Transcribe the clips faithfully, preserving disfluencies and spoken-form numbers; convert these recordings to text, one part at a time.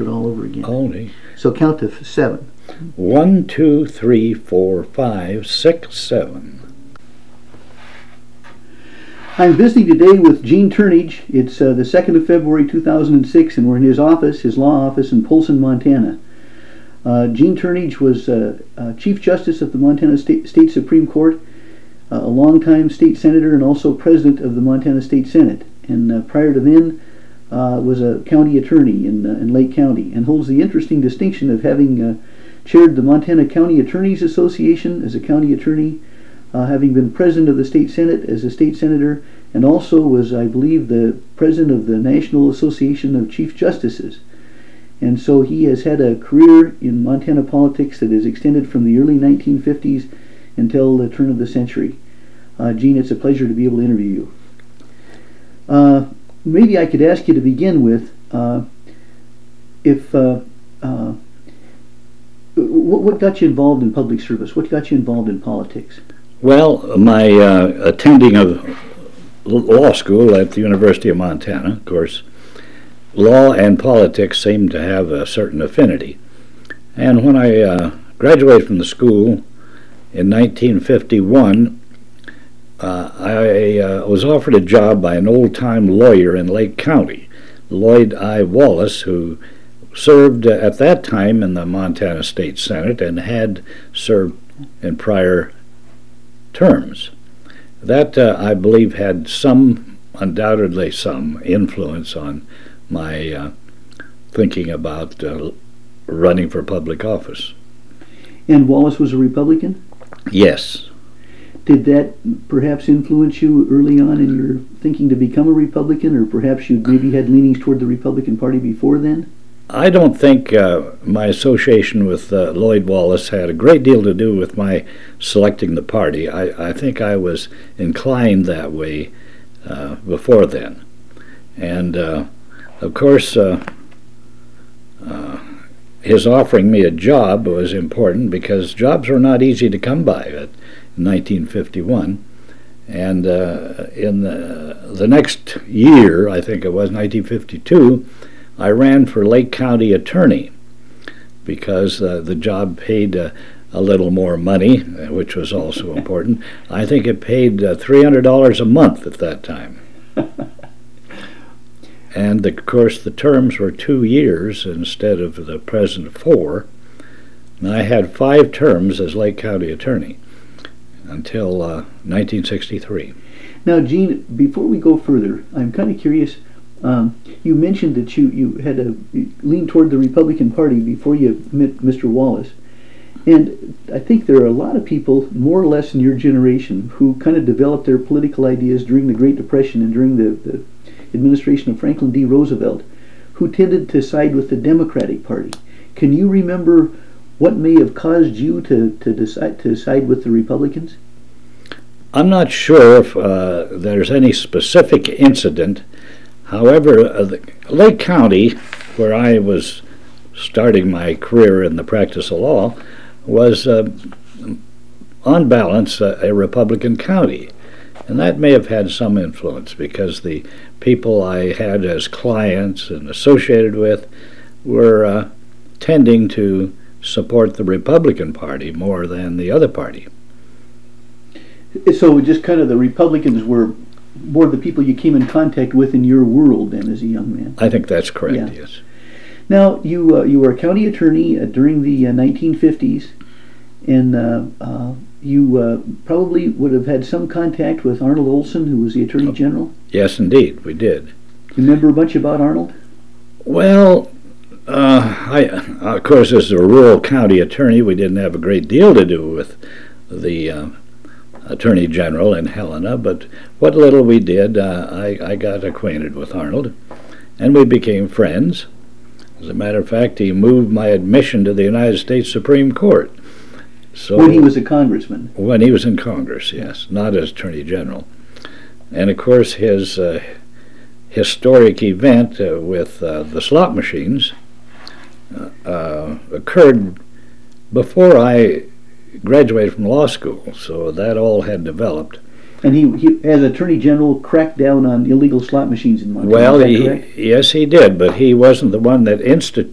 it all over again. Only. So count to f- seven. One, two, three, four, five, six, seven. I'm visiting today with Gene Turnage. It's uh, the second of February two thousand six, and we're in his office, his law office in Polson, Montana. Uh, Gene Turnage was uh, uh, Chief Justice of the Montana State, State Supreme Court, uh, a longtime state senator, and also President of the Montana State Senate. And uh, prior to then, uh, was a county attorney in, uh, in Lake County, and holds the interesting distinction of having uh, chaired the Montana County Attorneys Association as a county attorney, uh, having been president of the state senate as a state senator, and also was, I believe, the president of the National Association of Chief Justices. And so he has had a career in Montana politics that has extended from the early nineteen fifties until the turn of the century. Uh, Gene, it's a pleasure to be able to interview you. Uh, maybe I could ask you to begin with, uh, if uh, uh, what, what got you involved in public service? What got you involved in politics? Well, my uh, attending of law school at the University of Montana, of course, law and politics seem to have a certain affinity. And when I uh, graduated from the school in nineteen fifty-one, uh, I uh, was offered a job by an old-time lawyer in Lake County, Lloyd I. Wallace, who served uh, at that time in the Montana State Senate and had served in prior terms. That, uh, I believe, had some, undoubtedly some, influence on my uh, thinking about uh, running for public office. And Wallace was a Republican? Yes. Did that perhaps influence you early on in your thinking to become a Republican, or perhaps you maybe had leanings toward the Republican Party before then? I don't think uh, my association with uh, Lloyd Wallace had a great deal to do with my selecting the party. I, I think I was inclined that way uh, before then. And uh, of course, uh, uh, his offering me a job was important because jobs were not easy to come by in nineteen fifty-one. And uh, in the, the next year, I think it was nineteen fifty-two, I ran for Lake County attorney because uh, the job paid uh, a little more money, which was also important. I think it paid uh, three hundred dollars a month at that time. And of course the terms were two years instead of the present four. And I had five terms as Lake County attorney until uh, nineteen sixty-three. Now, Gene, before we go further, I'm kind of curious. Um, you mentioned that you, you had a lean toward the Republican Party before you met Mister Wallace. And I think there are a lot of people, more or less in your generation, who kind of developed their political ideas during the Great Depression and during the, the administration of Franklin D. Roosevelt, who tended to side with the Democratic Party. Can you remember what may have caused you to, to decide to side with the Republicans? I'm not sure if uh, there's any specific incident. However, uh, the Lake County, where I was starting my career in the practice of law, was, uh, on balance, uh, a Republican county. And that may have had some influence because the people I had as clients and associated with were uh, tending to support the Republican Party more than the other party. So just kind of the Republicans were more the people you came in contact with in your world then as a young man? I think that's correct, yeah. Yes. Now, you uh, you were a county attorney uh, during the uh, nineteen fifties, and uh, uh, you uh, probably would have had some contact with Arnold Olson, who was the Attorney oh. General? Yes, indeed, we did. You remember much about Arnold? Well, uh, I, of course, as a rural county attorney, we didn't have a great deal to do with the uh, Attorney General in Helena, but what little we did, uh, I, I got acquainted with Arnold, and we became friends. As a matter of fact, he moved my admission to the United States Supreme Court. So when he was a congressman? When he was in Congress, yes, not as Attorney General. And of course, his uh, historic event uh, with uh, the slot machines uh, uh, occurred before I graduated from law school, so that all had developed. And he, he as Attorney General, cracked down on illegal slot machines in Montana. Well, he, yes, he did, but he wasn't the one that instituted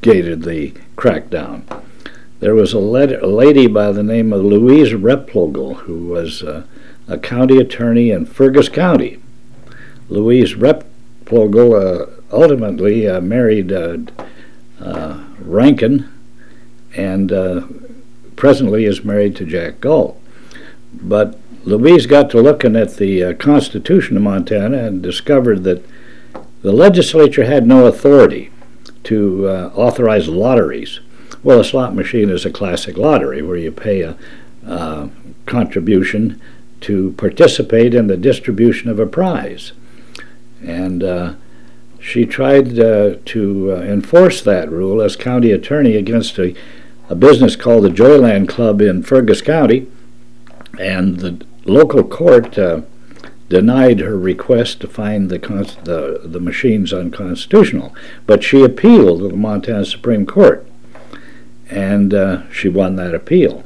instigated the crackdown. There was a, letter, a lady by the name of Louise Replogle, who was uh, a county attorney in Fergus County. Louise Replogle uh, ultimately uh, married uh, uh, Rankin, and uh, presently is married to Jack Gall. But Louise got to looking at the uh, Constitution of Montana and discovered that the legislature had no authority to uh, authorize lotteries. Well, a slot machine is a classic lottery where you pay a uh, contribution to participate in the distribution of a prize. And uh, she tried uh, to uh, enforce that rule as county attorney against a, a business called the Joyland Club in Fergus County, and the local court uh, denied her request to find the, the, the machines unconstitutional. But she appealed to the Montana Supreme Court, and uh, she won that appeal.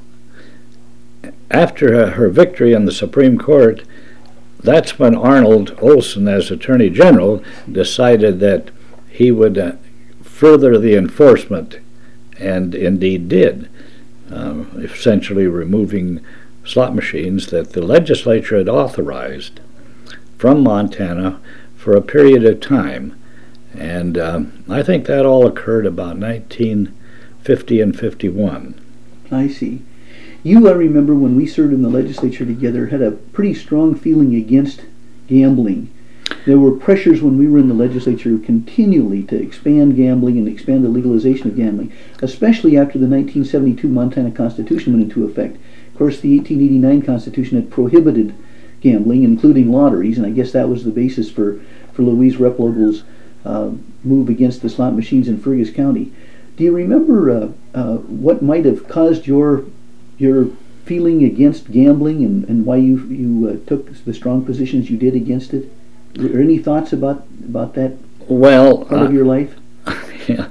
After uh, her victory in the Supreme Court, that's when Arnold Olson, as Attorney General, decided that he would uh, further the enforcement, and indeed did, uh, essentially removing slot machines that the legislature had authorized from Montana for a period of time. And um, I think that all occurred about nineteen fifty and fifty-one. I see. You, I remember when we served in the legislature together, had a pretty strong feeling against gambling. There were pressures when we were in the legislature continually to expand gambling and expand the legalization of gambling, especially after the nineteen seventy-two Montana Constitution went into effect. Of course, the eighteen eighty-nine Constitution had prohibited gambling, including lotteries, and I guess that was the basis for, for Louise Replogle's uh, move against the slot machines in Fergus County. Do you remember uh, uh, what might have caused your your feeling against gambling, and, and why you you uh, took the strong positions you did against it? Are there any thoughts about about that well, part uh, of your life? Yeah,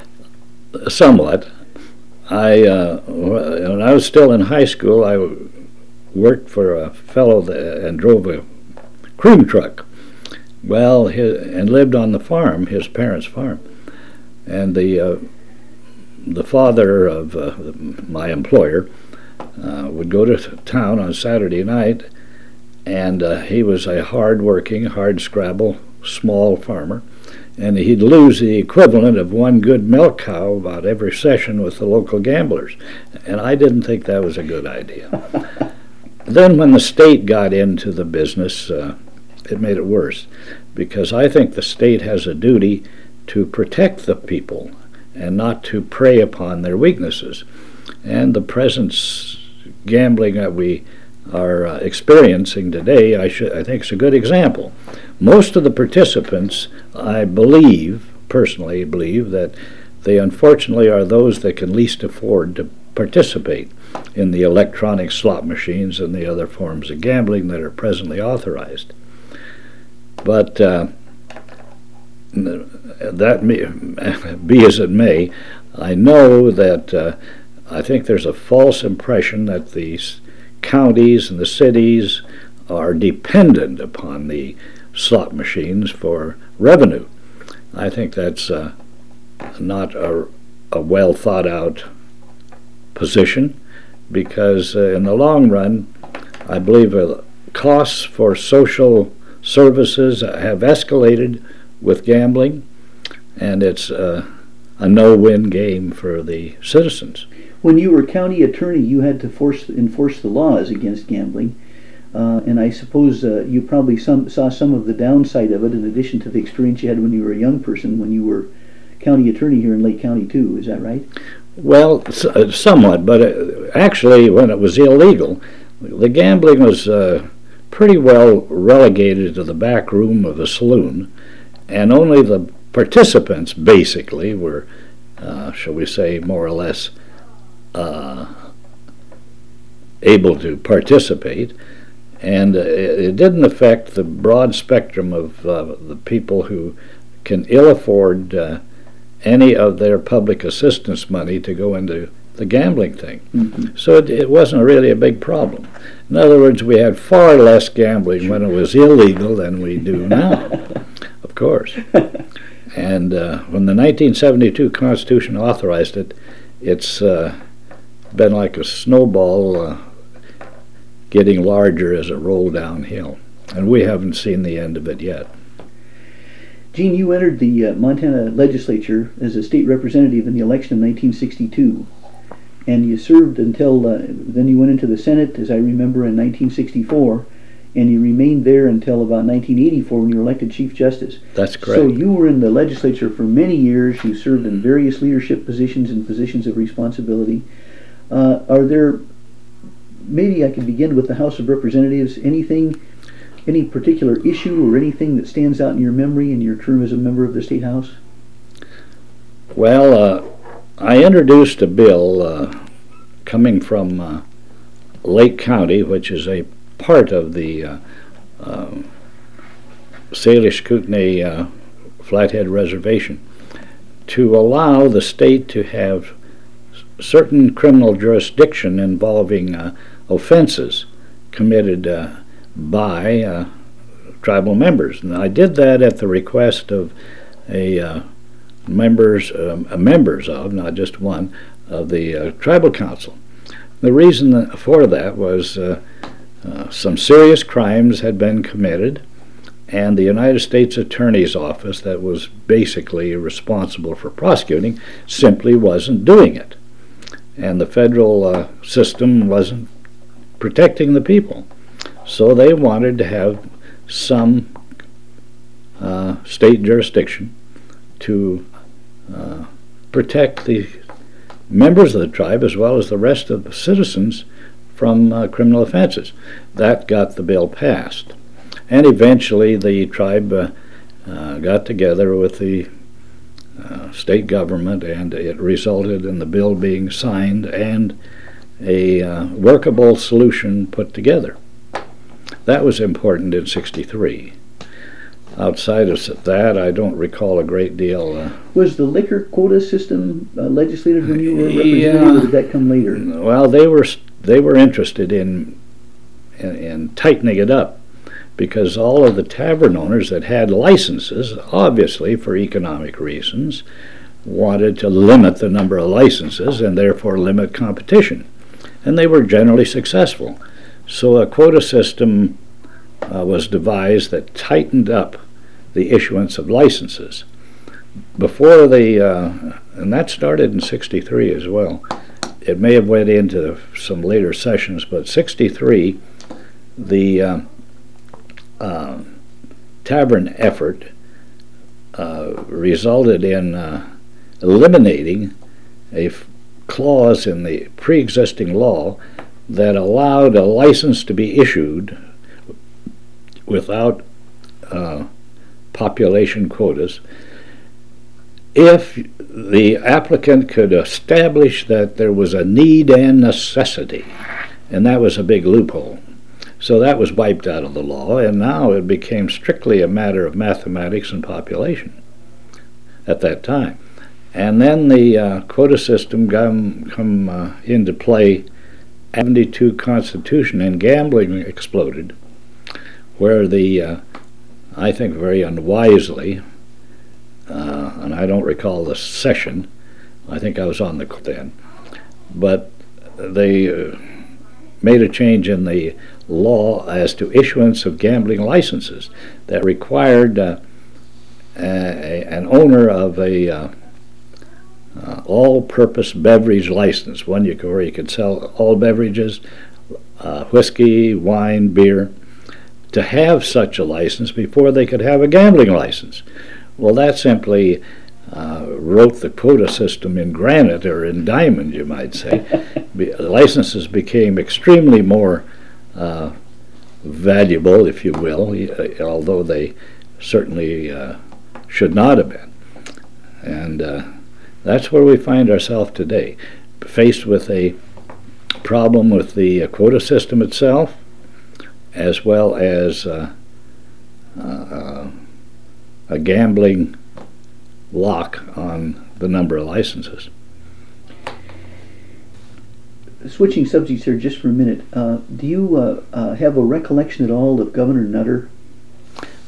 somewhat. I uh, when I was still in high school, I worked for a fellow that, and drove a cream truck. Well, his, and lived on the farm, his parents' farm, and the uh, the father of uh, my employer uh, would go to town on Saturday night, and uh, he was a hard-working, hard-scrabble, small farmer, and he'd lose the equivalent of one good milk cow about every session with the local gamblers, and I didn't think that was a good idea. Then when the state got into the business, uh, it made it worse, because I think the state has a duty to protect the people and not to prey upon their weaknesses. And the present gambling that we are uh, experiencing today, I, should, I think is a good example. Most of the participants, I believe, personally believe, that they unfortunately are those that can least afford to participate in the electronic slot machines and the other forms of gambling that are presently authorized. But uh, that may, be as it may, I know that uh, I think there's a false impression that these counties and the cities are dependent upon the slot machines for revenue. I think that's uh, not a, a well thought out position, because uh, in the long run, I believe uh, costs for social services have escalated with gambling, and it's uh, a no-win game for the citizens. When you were county attorney, you had to force enforce the laws against gambling, uh, and I suppose uh, you probably some, saw some of the downside of it, in addition to the experience you had when you were a young person, when you were county attorney here in Lake County too. Is that right? Well, somewhat, but uh, actually when it was illegal, the gambling was uh, pretty well relegated to the back room of a saloon, and only the participants basically were, uh, shall we say, more or less uh, able to participate, and uh, it didn't affect the broad spectrum of uh, the people who can ill afford uh, any of their public assistance money to go into the gambling thing. Mm-hmm. So it, it wasn't really a big problem. In other words, we had far less gambling when it was illegal than we do now, of course. And uh, when the nineteen seventy-two Constitution authorized it, it's uh, been like a snowball uh, getting larger as it rolled downhill. And we haven't seen the end of it yet. Gene, you entered the uh, Montana legislature as a state representative in the election of nineteen sixty-two. And you served until, uh, then you went into the Senate, as I remember, in nineteen sixty-four. And you remained there until about nineteen eighty-four when you were elected Chief Justice. That's correct. So you were in the legislature for many years. You served in various leadership positions and positions of responsibility. Uh, are there, maybe I could begin with the House of Representatives, anything, any particular issue or anything that stands out in your memory in your term as a member of the State House? Well, uh, I introduced a bill uh, coming from uh, Lake County, which is a part of the uh, uh, Salish Kootenai uh, Flathead Reservation, to allow the state to have certain criminal jurisdiction involving uh, offenses committed uh, by uh, tribal members. And I did that at the request of a uh, members, um, uh, members of, not just one, of the uh, Tribal Council. The reason for that was uh, Uh, some serious crimes had been committed, and the United States Attorney's Office, that was basically responsible for prosecuting, simply wasn't doing it. And the federal uh, system wasn't protecting the people. So they wanted to have some uh, state jurisdiction to uh, protect the members of the tribe as well as the rest of the citizens from uh, criminal offenses. That got the bill passed. And eventually the tribe uh, uh, got together with the uh, state government, and it resulted in the bill being signed and a uh, workable solution put together. That was important in sixty-three. Outside of that, I don't recall a great deal. Uh, was the liquor quota system uh, legislated when you were representative, yeah, or did that come later? Well, they were they were interested in, in in tightening it up, because all of the tavern owners that had licenses, obviously for economic reasons, wanted to limit the number of licenses and therefore limit competition. And they were generally successful. So a quota system uh, was devised that tightened up the issuance of licenses. Before the, uh, and that started in sixty-three as well. It may have went into some later sessions, but sixty-three, the uh, uh, tavern effort uh, resulted in uh, eliminating a f- clause in the pre-existing law that allowed a license to be issued without uh, population quotas if the applicant could establish that there was a need and necessity, and that was a big loophole. So that was wiped out of the law, and now it became strictly a matter of mathematics and population at that time. And then the uh, quota system come, come uh, into play. seventy-two Constitution, and gambling exploded, where the, uh, I think very unwisely, uh, and I don't recall the session, I think I was on the then, but they uh, made a change in the law as to issuance of gambling licenses that required uh, a, an owner of a uh, uh, all-purpose beverage license, one you could, where you could sell all beverages, uh, whiskey, wine, beer, to have such a license before they could have a gambling license. Well, that simply uh, wrote the quota system in granite, or in diamond, you might say. Be- licenses became extremely more uh, valuable, if you will, although they certainly uh, should not have been. And uh, that's where we find ourselves today, faced with a problem with the uh, quota system itself, as well as uh, uh, a gambling lock on the number of licenses. Switching subjects here just for a minute, uh, do you uh, uh, have a recollection at all of Governor Nutter?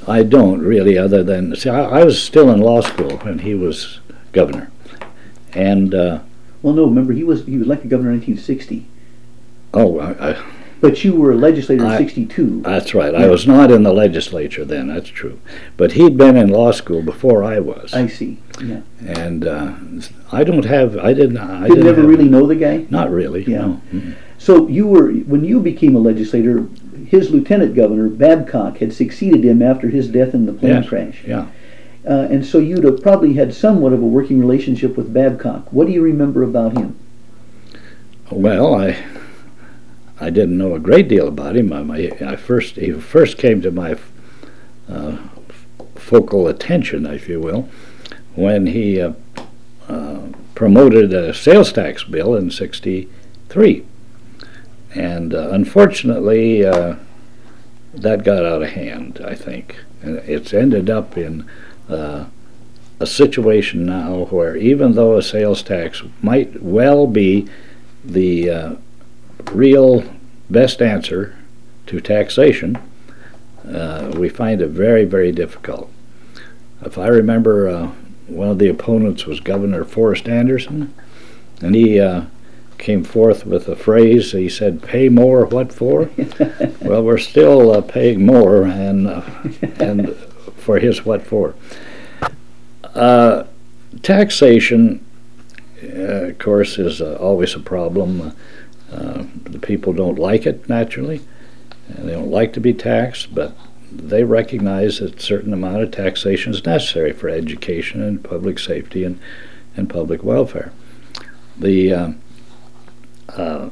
I don't really, other than, see, I, I was still in law school when he was governor. And, uh, Well, no, remember, he was he was elected governor in nineteen sixty. oh, I, I, But you were a legislator in I- sixty-two. that's right. I was not in the legislature then, that's true. But he'd been in law school before I was. I see, yeah. And uh, I don't have, I didn't, I Did didn't never have- really know the guy? Not really, Yeah. no. Mm-mm. So you were, when you became a legislator, his lieutenant governor, Babcock, had succeeded him after his death in the plane Yes, crash. yeah. Uh, and so you'd have probably had somewhat of a working relationship with Babcock. What do you remember about him? Well, I I didn't know a great deal about him. I, my, I first he first came to my uh, focal attention, if you will, when he uh, uh, promoted a sales tax bill in sixty-three, and uh, unfortunately uh, that got out of hand. I think, and it's ended up in uh, a situation now where even though a sales tax might well be the uh, real best answer to taxation, uh, we find it very, very difficult. If I remember, uh, one of the opponents was Governor Forrest Anderson, and he uh, came forth with a phrase. He said, "Pay more, what for?" Well, we're still uh, paying more, and uh, and for his what for. Uh, taxation, uh, of course, is uh, always a problem. Uh, the people don't like it, naturally. And they don't like to be taxed, but they recognize that a certain amount of taxation is necessary for education and public safety and, and public welfare. The uh, uh,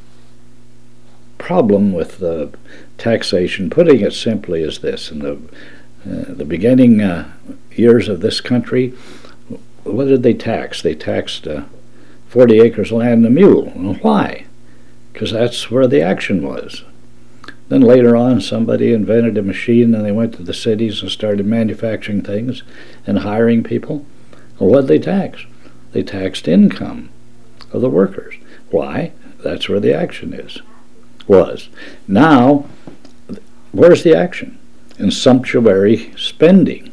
problem with the taxation, putting it simply, is this. In the, uh, the beginning uh, years of this country, what did they tax? They taxed uh, forty acres of land and a mule. And why? Because that's where the action was. Then later on, somebody invented a machine, and they went to the cities and started manufacturing things and hiring people. Well, what did they tax? They taxed income of the workers. Why? That's where the action is, was. Now, where's the action? In sumptuary spending.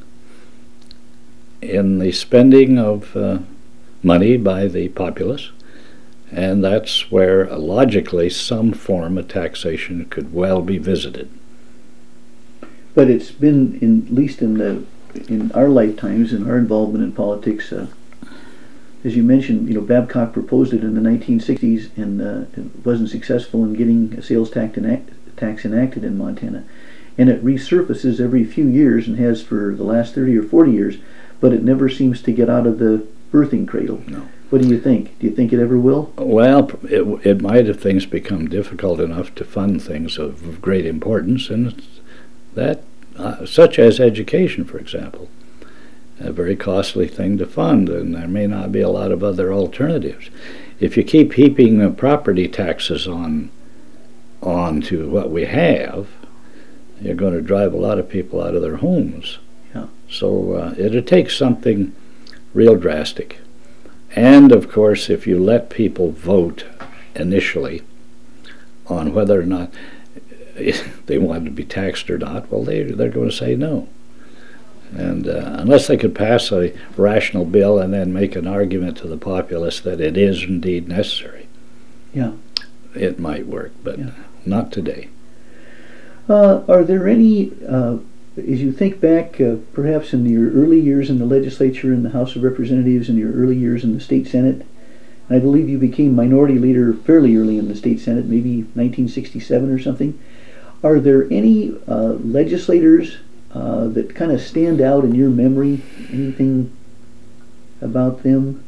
In the spending of uh, money by the populace. And that's where, uh, logically, some form of taxation could well be visited. But it's been, in, at least in the in our lifetimes, in our involvement in politics, uh, as you mentioned, you know, Babcock proposed it in the nineteen sixties, and uh, it wasn't successful in getting a sales tax, enact, tax enacted in Montana. And it resurfaces every few years, and has for the last thirty or forty years, but it never seems to get out of the birthing cradle. No. What do you think? Do you think it ever will? Well, it, it might if things become difficult enough to fund things of great importance, and that, uh, such as education, for example, a very costly thing to fund, and there may not be a lot of other alternatives. If you keep heaping uh, property taxes on on to what we have, you're going to drive a lot of people out of their homes. Yeah. So uh, it'll take something real drastic. And, of course, if you let people vote initially on whether or not they want to be taxed or not, well, they, they're going to say no. And uh, unless they could pass a rational bill and then make an argument to the populace that it is indeed necessary, Yeah. it might work, but Yeah. not today. Uh, are there any, uh, as you think back, uh, perhaps in your early years in the legislature, in the House of Representatives, in your early years in the state Senate, and I believe you became minority leader fairly early in the state Senate, maybe nineteen sixty-seven or something. Are there any uh, legislators uh, that kind of stand out in your memory? Anything about them?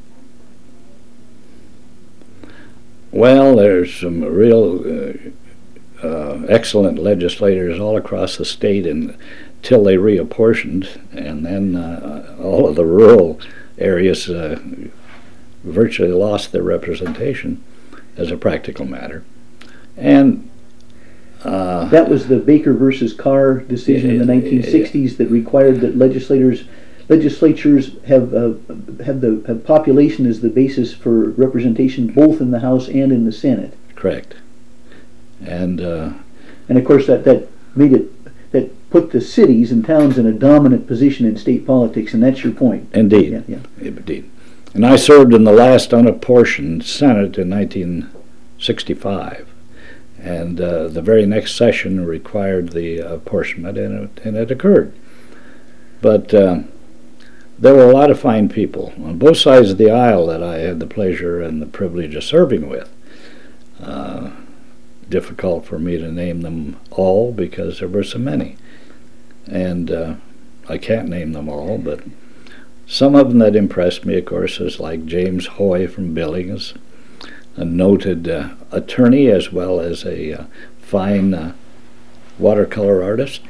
Well, there's some real uh, uh, excellent legislators all across the state until they reapportioned, and then uh, all of the rural areas uh, virtually lost their representation as a practical matter. And uh, That was the Baker versus Carr decision in the nineteen sixties that required that legislators, legislatures have uh, have the have population as the basis for representation both in the House and in the Senate. correct. And uh, And of course that, that made it, that put the cities and towns in a dominant position in state politics, and that's your point. Indeed. Yeah, yeah. Indeed. And I served in the last unapportioned Senate in nineteen sixty-five. And uh, the very next session required the apportionment, and it, and it occurred. But uh, there were a lot of fine people on both sides of the aisle that I had the pleasure and the privilege of serving with. Uh, difficult for me to name them all because there were so many. And uh, I can't name them all, but some of them that impressed me, of course, is like James Hoy from Billings, a noted uh, attorney as well as a uh, fine uh, watercolor artist.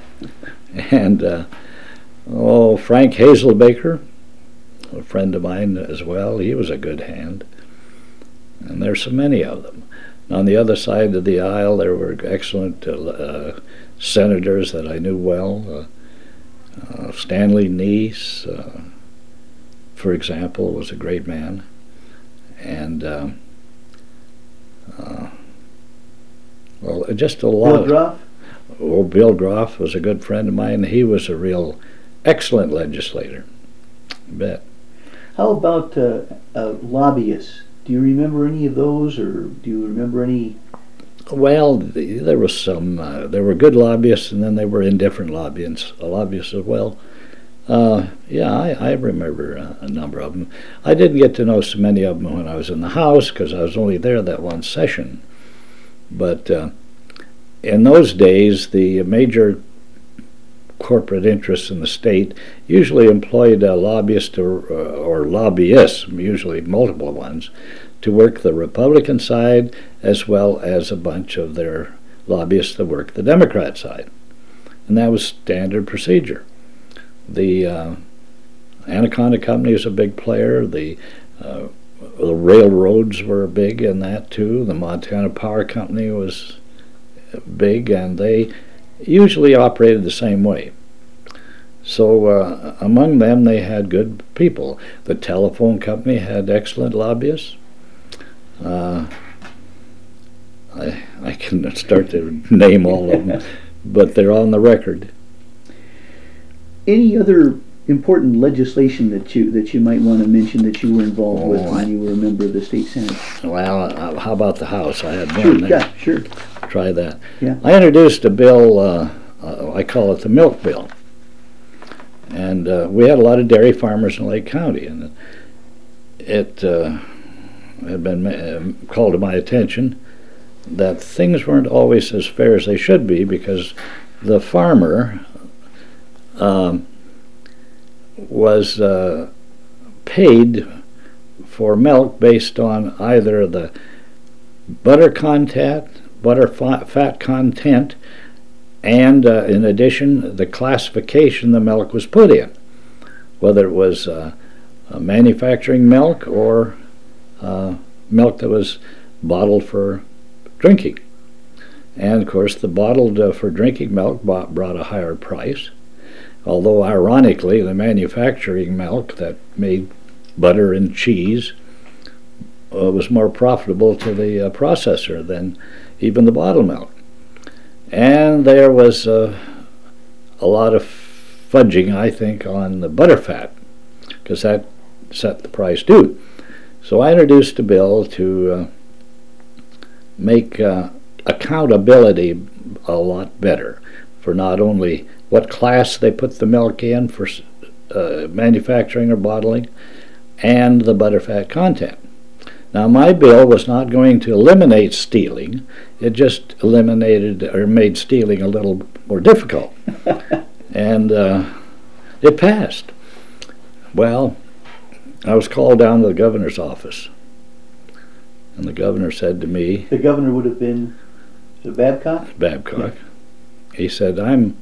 And uh, oh, Frank Hazelbaker, a friend of mine as well, he was a good hand. And there's so many of them. On the other side of the aisle, there were excellent uh, uh, senators that I knew well. Uh, uh, Stanley Neese, uh, for example, was a great man. And uh, uh, well, just a lot. Bill Groff? Oh, Bill Groff was a good friend of mine. He was a real excellent legislator. I bet. How about uh, uh, lobbyists? Do you remember any of those, or do you remember any? Well, the, there was some. Uh, there were good lobbyists, and then there were indifferent lobbyists, uh, lobbyists as well. Uh, yeah, I, I remember uh, a number of them. I didn't get to know so many of them when I was in the House because I was only there that one session. But uh, in those days, the major corporate interests in the state usually employed a lobbyist or, uh, or lobbyists, usually multiple ones, to work the Republican side as well as a bunch of their lobbyists that worked the Democrat side. And that was standard procedure. The uh, Anaconda Company was a big player. The, uh, the railroads were big in that too. The Montana Power Company was big, and they usually operated the same way. So uh, among them, they had good people. The telephone company had excellent lobbyists. Uh, I, I can start to name all of them, but they're on the record. Any other important legislation that you that you might want to mention that you were involved Oh, with I- when you were a member of the state senate? Well, uh, how about the House? I had Sure, one there. yeah, sure. Try that. Yeah. I introduced a bill, uh, uh, I call it the milk bill. And uh, we had a lot of dairy farmers in Lake County, and it uh, had been uh, called to my attention that things weren't always as fair as they should be because the farmer um, was uh, paid for milk based on either the butter content, butter fat content, and uh, in addition, the classification the milk was put in, whether it was uh, uh, manufacturing milk or uh, milk that was bottled for drinking. And of course, the bottled uh, for drinking milk bought, brought a higher price, although ironically, the manufacturing milk that made butter and cheese uh, was more profitable to the uh, processor than even the bottled milk. And there was uh, a lot of fudging, I think, on the butterfat, because that set the price due. So I introduced a bill to uh, make uh, accountability a lot better for not only what class they put the milk in for uh, manufacturing or bottling, and the butterfat content. Now, my bill was not going to eliminate stealing. It just eliminated or made stealing a little more difficult. And uh, it passed. Well, I was called down to the governor's office. And the governor said to me, The governor would have been the Babcock? Babcock, he said, I'm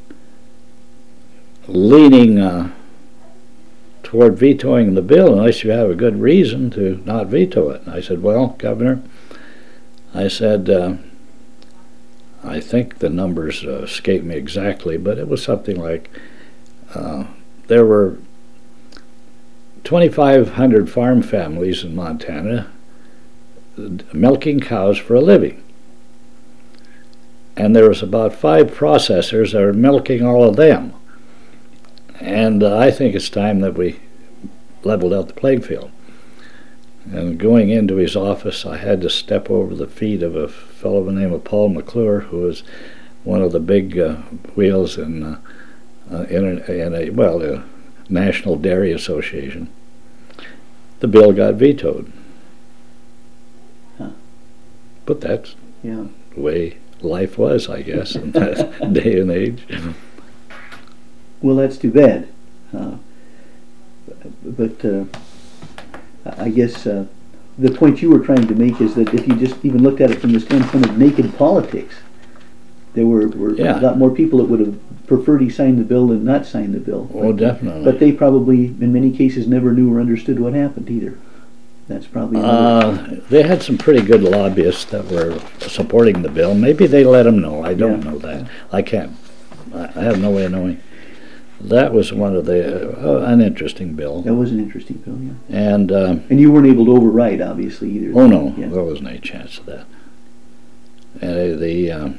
leaning uh, toward vetoing the bill unless you have a good reason to not veto it. And I said, well, Governor, I said, uh, I think the numbers uh, escape me exactly, but it was something like uh, there were twenty-five hundred farm families in Montana milking cows for a living. and there was about five processors that were milking all of them. And uh, I think it's time that we leveled out the playing field. And going into his office, I had to step over the feet of a fellow by the name of Paul McClure, who was one of the big uh, wheels in, uh, uh, in, a, in a, well, a National Dairy Association. The bill got vetoed. Huh. But that's yeah. the way life was, I guess, in that day and age. Well, that's too bad. Uh, but uh, I guess uh, the point you were trying to make is that if you just even looked at it from the standpoint of naked politics, there were, were yeah. a lot more people that would have preferred he signed the bill than not sign the bill. Oh, but, definitely. But they probably, in many cases, never knew or understood what happened either. That's probably. Uh, they had some pretty good lobbyists that were supporting the bill. Maybe they let them know. I don't Yeah. know that. I can't. I have no way of knowing. That was one of the uh, an interesting bill. That was an interesting bill, yeah. And uh, and you weren't able to override, obviously, either. Oh no, yeah. there wasn't any chance of that. And uh, the um,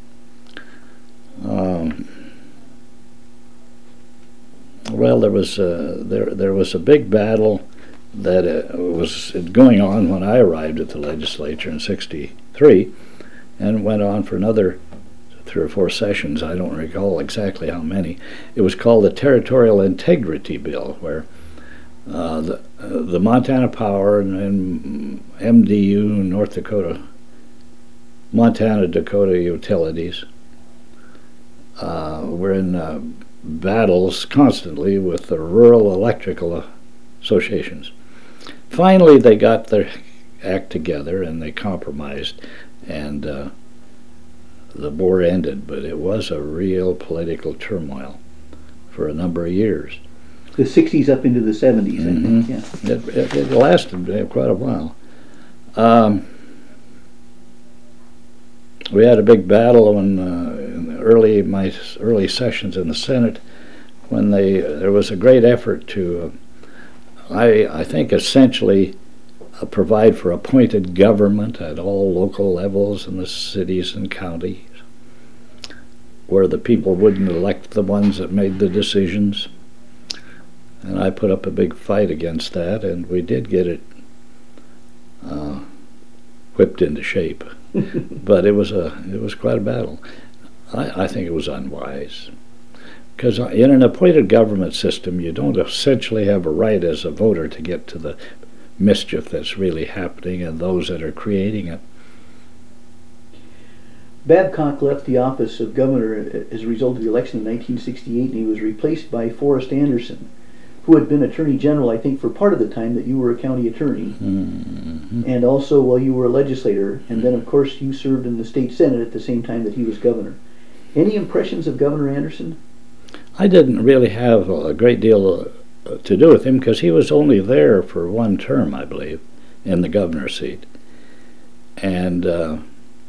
um, well, there was uh, there there was a big battle that uh, was going on when I arrived at the legislature in sixty-three, and went on for another three or four sessions. I don't recall exactly how many. It was called the Territorial Integrity Bill, where uh, the uh, the Montana Power and, and M D U, North Dakota, Montana Dakota Utilities, uh, were in uh, battles constantly with the rural electrical associations. Finally, they got their act together and they compromised, and uh, the war ended. But it was a real political turmoil for a number of years. The sixties up into the seventies, Mm-hmm. I think, yeah. It, it, it lasted quite a while. Um, we had a big battle when, uh, in the early my early sessions in the Senate, when they there was a great effort to, uh, I I think essentially, uh, provide for appointed government at all local levels in the cities and counties, where the people wouldn't elect the ones that made the decisions. And I put up a big fight against that, and we did get it uh, whipped into shape. But it was a it was quite a battle. I, I think it was unwise, because in an appointed government system, you don't essentially have a right as a voter to get to the mischief that's really happening and those that are creating it. Babcock left the office of governor as a result of the election in nineteen sixty-eight, and he was replaced by Forrest Anderson, who had been Attorney General, I think, for part of the time that you were a county attorney, Mm-hmm. and also while you were a legislator, and then, of course, you served in the state Senate at the same time that he was governor. Any impressions of Governor Anderson? I didn't really have a great deal uh, to do with him, because he was only there for one term, I believe, in the governor's seat. And, uh,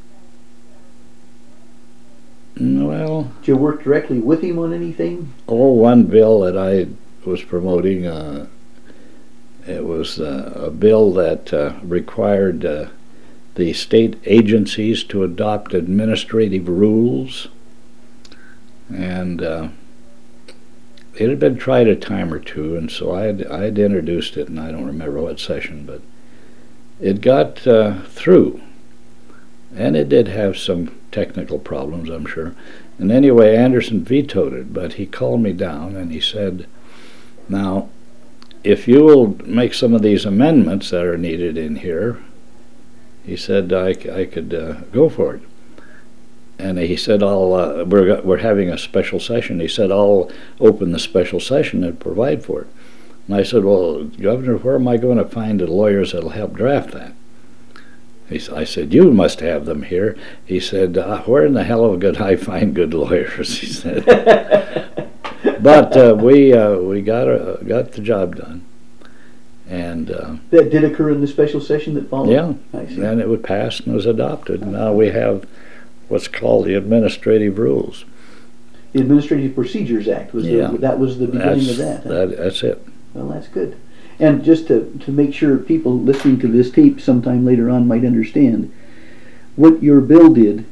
well... Did you work directly with him on anything? Oh, one bill that I was promoting, uh, it was uh, a bill that uh, required uh, the state agencies to adopt administrative rules, and uh, it had been tried a time or two, and so I had, I had introduced it, and I don't remember what session, but it got uh, through, and it did have some technical problems, I'm sure. And anyway, Anderson vetoed it, but he called me down and he said, now, if you will make some of these amendments that are needed in here, he said, I, I could uh, go for it. And he said, I'll, uh, we're, we're having a special session. He said, I'll open the special session and provide for it. And I said, well, Governor, where am I going to find the lawyers that'll help draft that? He, I said, you must have them here. He said, uh, where in the hell could I find good lawyers? He said. But uh, we uh, we got uh, got the job done, and uh, That did occur in the special session that followed? yeah, I see. and it was passed and was adopted. Now we have what's called the administrative rules. The Administrative Procedures Act, was Yeah. the, that was the beginning That's, of that. huh? that. That's it. Well, that's good. And just to, to make sure people listening to this tape sometime later on might understand, what your bill did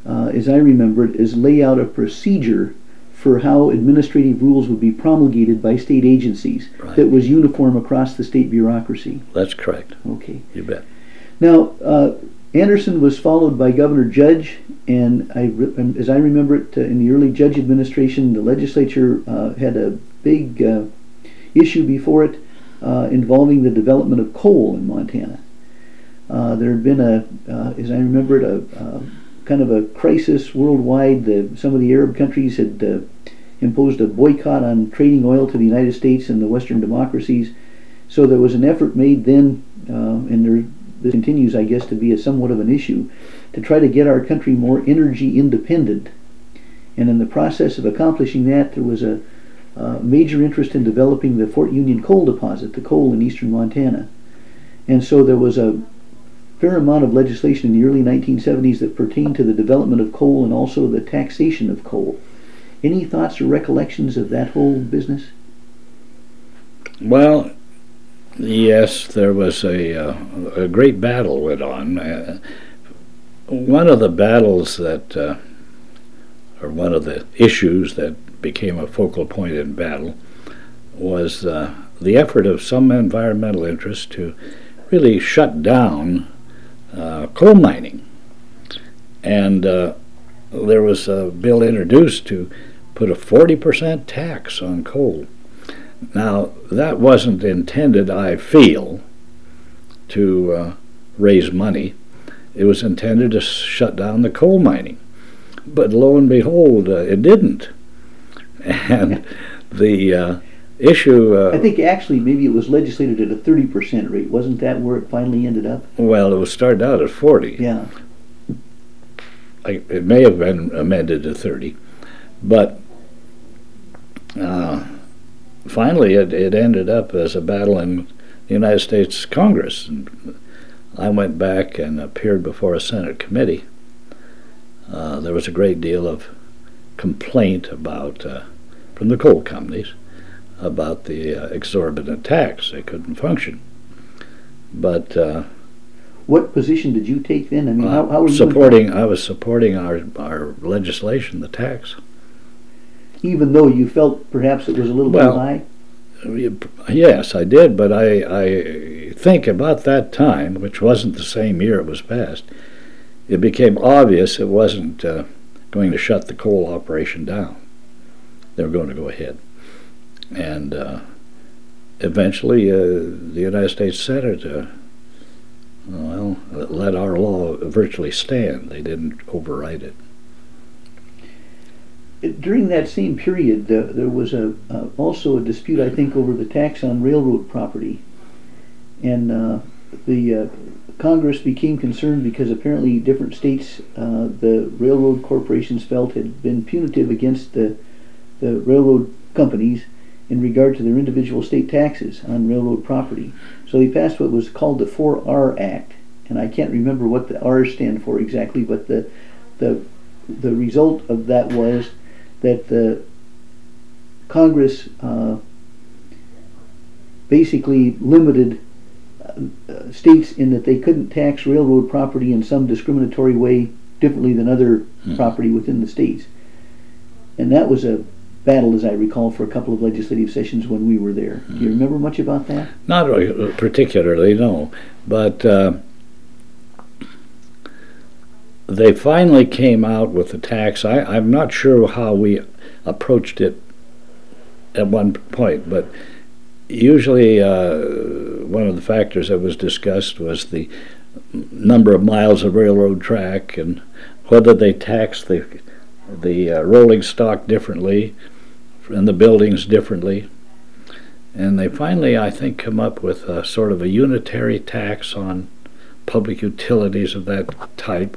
uh, as I remember it, is lay out a procedure for how administrative rules would be promulgated by state agencies Right. that was uniform across the state bureaucracy. That's correct. Okay. You bet. Now, uh, Anderson was followed by Governor Judge, and I, re- as I remember it, uh, in the early Judge administration, the legislature uh, had a big uh, issue before it uh, involving the development of coal in Montana. Uh, there had been a, uh, as I remember it, a, a kind of a crisis worldwide. The, some of the Arab countries had uh, imposed a boycott on trading oil to the United States and the Western democracies. So there was an effort made then, uh, and there this continues, I guess, to be a somewhat of an issue, to try to get our country more energy independent. And in the process of accomplishing that, there was a, a major interest in developing the Fort Union coal deposit, the coal in eastern Montana. And so there was a fair amount of legislation in the early nineteen seventies that pertained to the development of coal and also the taxation of coal. Any thoughts or recollections of that whole business? Well, yes, there was a, uh, a great battle went on. Uh, one of the battles that, uh, or one of the issues that became a focal point in battle was uh, the effort of some environmental interests to really shut down uh, coal mining. And uh, there was a bill introduced to put a forty percent tax on coal. Now, that wasn't intended, I feel, to uh, raise money. It was intended to shut down the coal mining. But lo and behold, uh, it didn't. And the uh, issue... Uh, I think actually maybe it was legislated at a thirty percent rate. Wasn't that where it finally ended up? Well, it was started out at forty. Yeah. I, it may have been amended to thirty. But... Uh, Finally, it, it ended up as a battle in the United States Congress. And I went back and appeared before a Senate committee. Uh, there was a great deal of complaint about, uh, from the coal companies, about the uh, exorbitant tax. They couldn't function. But uh, what position did you take then? I mean, uh, how, how were you supporting? I was supporting our our legislation, the tax. Even though you felt perhaps it was a little Well, too high? Yes, I did, but I, I think about that time, which wasn't the same year it was passed, it became obvious it wasn't uh, going to shut the coal operation down. They were going to go ahead. And uh, eventually uh, the United States Senate, uh, well, let our law virtually stand. They didn't override it. During that same period, uh, there was a uh, also a dispute, I think, over the tax on railroad property, and uh, the uh, Congress became concerned because apparently different states, uh, the railroad corporations felt had been punitive against the the railroad companies in regard to their individual state taxes on railroad property. So they passed what was called the four R Act, and I can't remember what the R's stand for exactly, but the the the result of that was that the Congress uh, basically limited uh, states in that they couldn't tax railroad property in some discriminatory way differently than other mm-hmm. property within the states. And that was a battle, as I recall, for a couple of legislative sessions when we were there. Mm-hmm. Do you remember much about that? Not particularly, no. But uh, they finally came out with the tax. I, I'm not sure how we approached it at one point, but usually uh, one of the factors that was discussed was the number of miles of railroad track and whether they taxed the the uh, rolling stock differently and the buildings differently. And they finally, I think, come up with a sort of a unitary tax on public utilities of that type.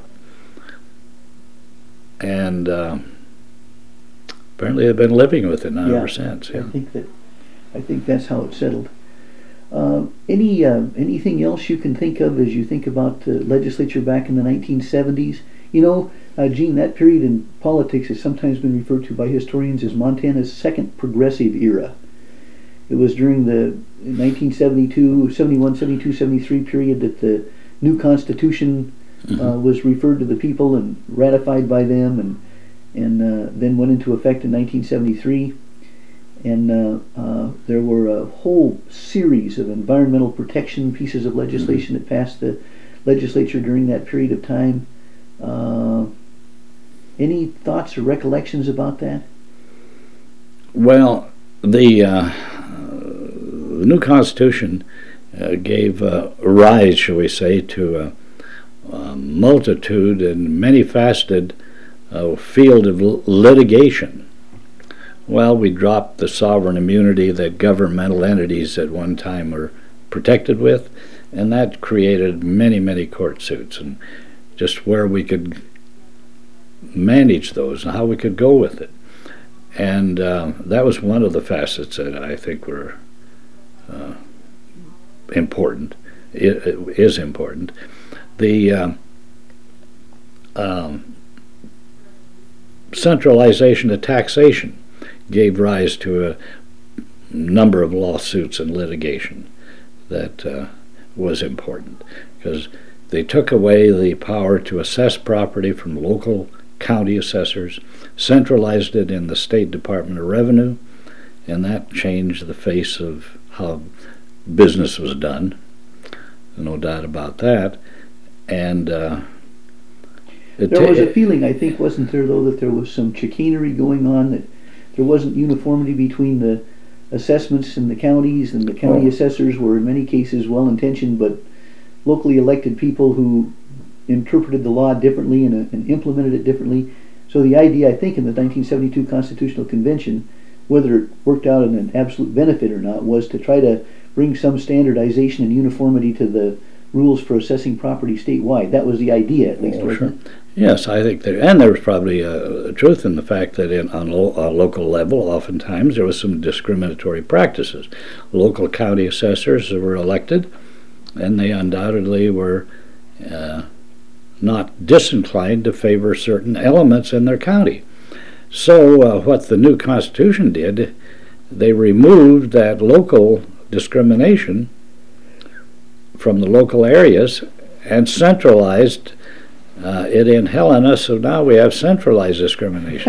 And uh, apparently they've been living with it now yeah, ever since. Yeah. I think that I think that's how it settled. Uh, any uh, anything else you can think of as you think about the legislature back in the nineteen seventies? You know, uh, Gene, that period in politics has sometimes been referred to by historians as Montana's second progressive era. It was during the nineteen seventy-two, seventy-one, seventy-two, seventy-three period that the new Constitution mm-hmm. uh, was referred to the people and ratified by them, and and uh, then went into effect in nineteen seventy-three. And uh, uh, there were a whole series of environmental protection pieces of legislation mm-hmm. that passed the legislature during that period of time. Uh, any thoughts or recollections about that? Well, the, uh, the new Constitution uh, gave uh, rise, shall we say, to a, a multitude and many-faceted uh, field of l- litigation. Well, we dropped the sovereign immunity that governmental entities at one time were protected with, and that created many, many court suits, and just where we could manage those and how we could go with it. And uh, that was one of the facets that I think were uh, important, it, it is important. The uh, um, centralization of taxation gave rise to a number of lawsuits and litigation that uh, was important, because they took away the power to assess property from local county assessors, centralized it in the State Department of Revenue, and that changed the face of how business was done. No doubt about that. And uh, there ta- was a feeling, I think, wasn't there, though, that there was some chicanery going on, that there wasn't uniformity between the assessments in the counties, and the county oh. assessors were in many cases well-intentioned, but locally elected people who interpreted the law differently and, uh, and implemented it differently. So the idea, I think, in the nineteen seventy-two Constitutional Convention, whether it worked out in an absolute benefit or not, was to try to bring some standardization and uniformity to the rules for assessing property statewide. That was the idea, at least, oh, wasn't sure. it? Yes, I think there, and there was probably a, a truth in the fact that in, on lo, a local level, oftentimes there was some discriminatory practices. Local county assessors were elected, and they undoubtedly were uh, not disinclined to favor certain elements in their county. So uh, what the new Constitution did, they removed that local discrimination from the local areas and centralized uh, it in Helena, so now we have centralized discrimination.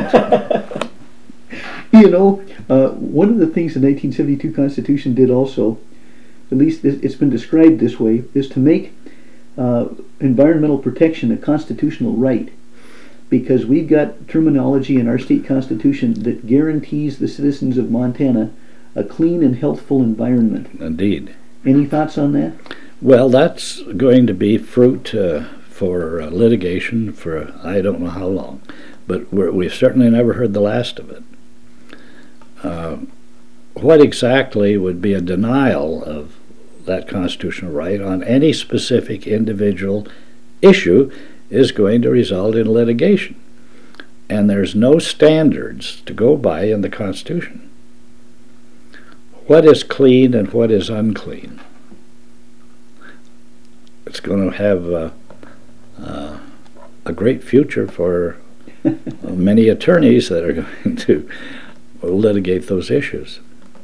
You know, uh, one of the things the nineteen seventy-two Constitution did also, at least it's been described this way, is to make uh, environmental protection a constitutional right, because we've got terminology in our state constitution that guarantees the citizens of Montana a clean and healthful environment. Indeed. Any thoughts on that? Well, that's going to be fruit uh, for uh, litigation for I don't know how long, but we're, we've certainly never heard the last of it. Uh, what exactly would be a denial of that constitutional right on any specific individual issue is going to result in litigation. And there's no standards to go by in the Constitution. What is clean and what is unclean? It's going to have uh, uh, a great future for many attorneys that are going to litigate those issues.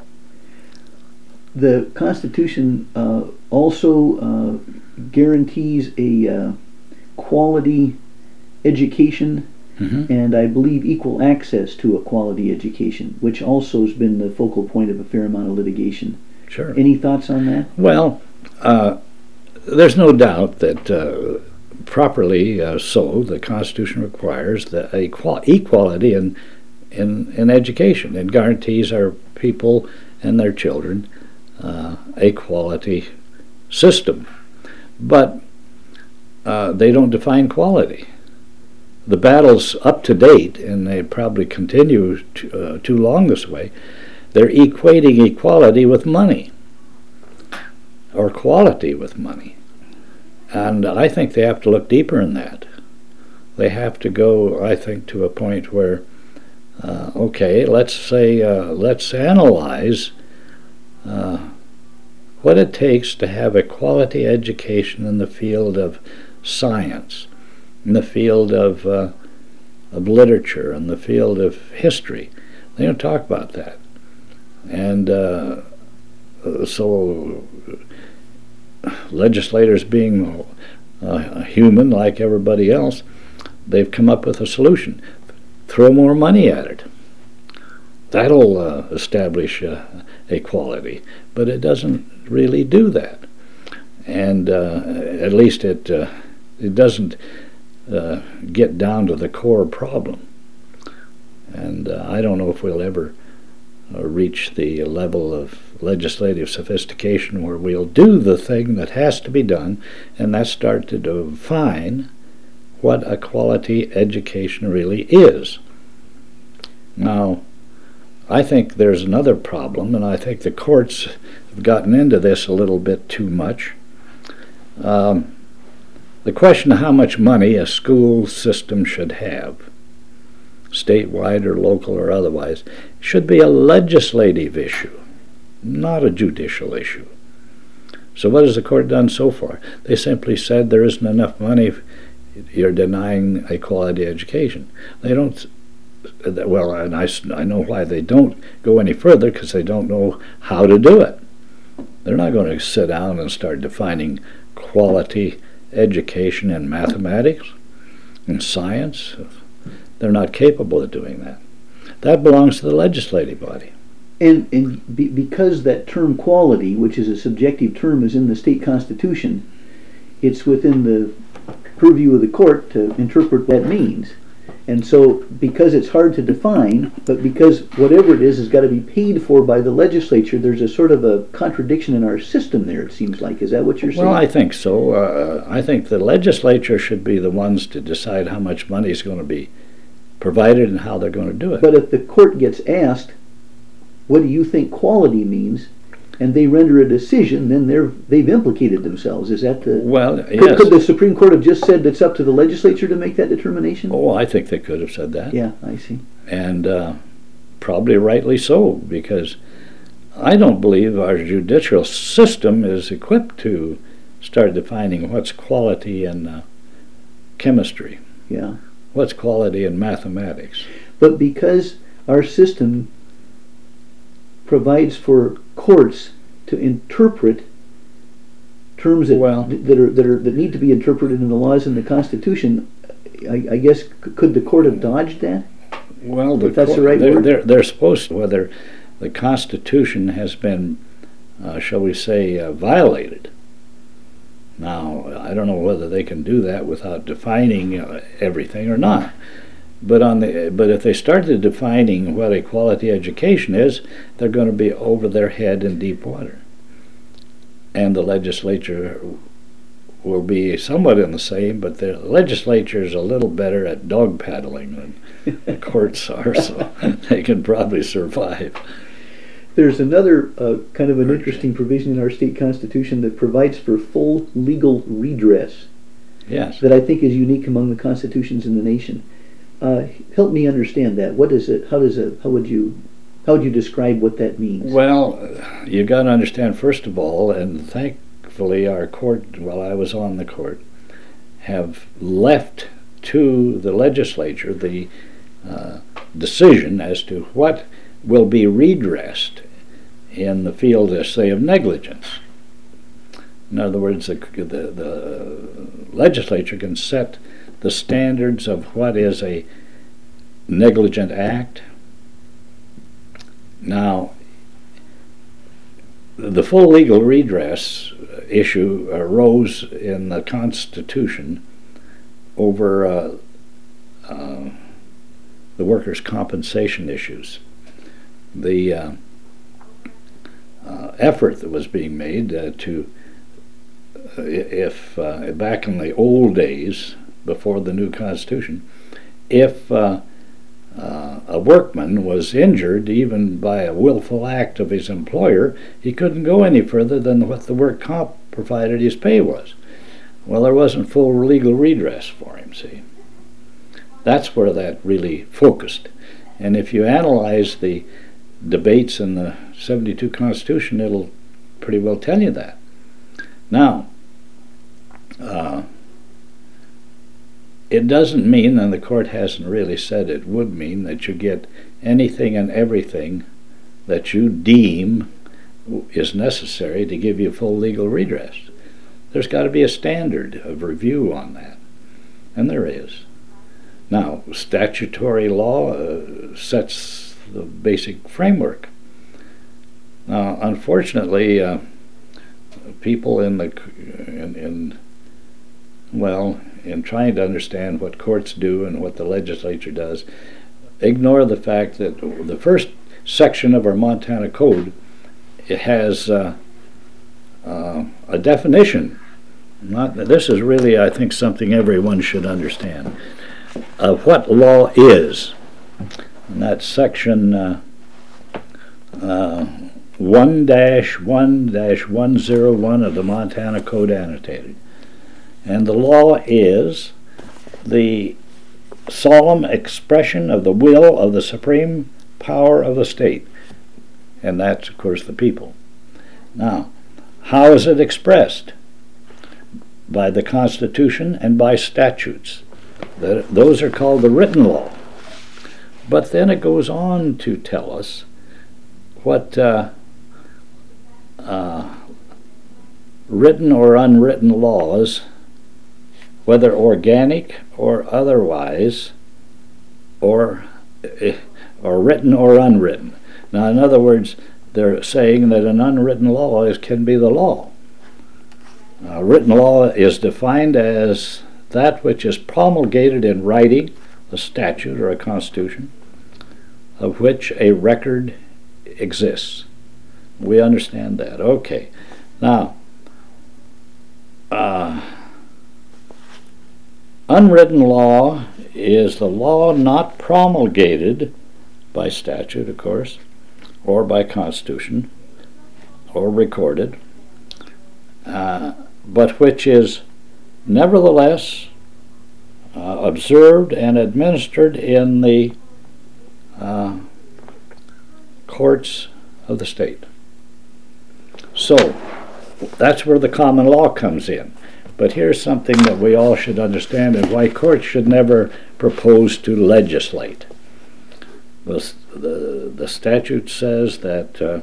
The Constitution uh, also uh, guarantees a uh, quality education, mm-hmm. and I believe equal access to a quality education, which also has been the focal point of a fair amount of litigation. Sure. Any thoughts on that? Well, uh, there's no doubt that uh, properly uh, so, the Constitution requires the equal- equality in, in, in education. It guarantees our people and their children uh, a quality system. But uh, they don't define quality. The battle's up to date, and they probably continue to, uh, too long this way. They're equating equality with money, or quality with money. And I think they have to look deeper in that. They have to go, I think, to a point where, uh, okay, let's say, uh, let's analyze uh, what it takes to have a quality education in the field of science, in the field of, uh, of literature, in the field of history. They don't talk about that. And uh, so legislators being uh, a human like everybody else, they've come up with a solution. Throw more money at it. That'll uh, establish uh, equality, but it doesn't really do that. And uh, at least it uh, it doesn't uh, get down to the core problem. And uh, I don't know if we'll ever uh, reach the level of legislative sophistication where we'll do the thing that has to be done, and that's start to define what a quality education really is. Now, I think there's another problem, and I think the courts have gotten into this a little bit too much. Um, the question of how much money a school system should have, statewide or local or otherwise, should be a legislative issue, not a judicial issue. So what has the court done so far? They simply said there isn't enough money, you're denying a quality education. They don't, well, and I, I know why they don't go any further, because they don't know how to do it. They're not going to sit down and start defining quality education in mathematics and science. They're not capable of doing that. That belongs to the legislative body. And, and be, because that term quality, which is a subjective term, is in the state constitution, it's within the purview of the court to interpret what that means. And so, because it's hard to define, but because whatever it is has got to be paid for by the legislature, there's a sort of a contradiction in our system there, it seems like. Is that what you're saying? Well, I think so. Uh, I think the legislature should be the ones to decide how much money is going to be provided and how they're going to do it. But if the court gets asked, what do you think quality means, and they render a decision, then they're, they've implicated themselves. Is that the... Well, could, yes. Could the Supreme Court have just said it's up to the legislature to make that determination? Oh, I think they could have said that. Yeah, I see. And uh, probably rightly so, because I don't believe our judicial system is equipped to start defining what's quality in uh, chemistry. Yeah. What's quality in mathematics. But because our system provides for courts to interpret terms that well, that are that are that need to be interpreted in the laws and the Constitution, I, I guess could the court have dodged that? Well, the if that's court, the right they're, word. They're, they're supposed to, whether the Constitution has been, uh, shall we say, uh, violated. Now, I don't know whether they can do that without defining uh, everything or not. But on the but if they started defining what a quality education is, they're going to be over their head in deep water. And the legislature will be somewhat in the same, but the legislature is a little better at dog paddling than the courts are, so they can probably survive. There's another uh, kind of an interesting provision in our state constitution that provides for full legal redress. Yes. That I think is unique among the constitutions in the nation. Uh, help me understand that. What is it? How does it? How would you? How would you describe what that means? Well, you got to understand first of all, and thankfully our court, while I was on the court, have left to the legislature the uh, decision as to what will be redressed in the field, as say, of negligence. In other words, the, the, the legislature can set the standards of what is a negligent act. Now, the full legal redress issue arose in the Constitution over uh, uh, the workers' compensation issues. The uh, uh, effort that was being made uh, to, uh, if uh, back in the old days, before the new Constitution, if uh, uh, a workman was injured even by a willful act of his employer, he couldn't go any further than what the work comp provided his pay was. Well, there wasn't full legal redress for him, see. That's where that really focused. And if you analyze the debates in the seventy-two Constitution, it'll pretty well tell you that. Now, uh, it doesn't mean, and the court hasn't really said it would mean, that you get anything and everything that you deem is necessary to give you full legal redress. there's got to be a standard of review on that, and there is. Now, statutory law uh, sets the basic framework. Now, unfortunately, uh, people in the in, in well, in trying to understand what courts do and what the legislature does, ignore the fact that the first section of our Montana Code, it has uh, uh, a definition. Not this is really, I think, something everyone should understand of what law is. And that's section uh, uh, one dash one dash one oh one of the Montana Code Annotated. And the law is the solemn expression of the will of the supreme power of the state. And that's, of course, the people. Now, how is it expressed? By the Constitution and by statutes. The, those are called the written law. But then it goes on to tell us what uh, uh, written or unwritten laws, whether organic or otherwise, or or written or unwritten. Now, in other words, they're saying that an unwritten law is, can be the law. Uh, written law is defined as that which is promulgated in writing, a statute or a constitution, of which a record exists. We understand that. Okay. Now, uh, unwritten law is the law not promulgated by statute, of course, or by constitution, or recorded, uh, but which is nevertheless uh, observed and administered in the uh, courts of the state. So that's where the common law comes in. But here's something that we all should understand, and why courts should never propose to legislate. The, the, the statute says that uh,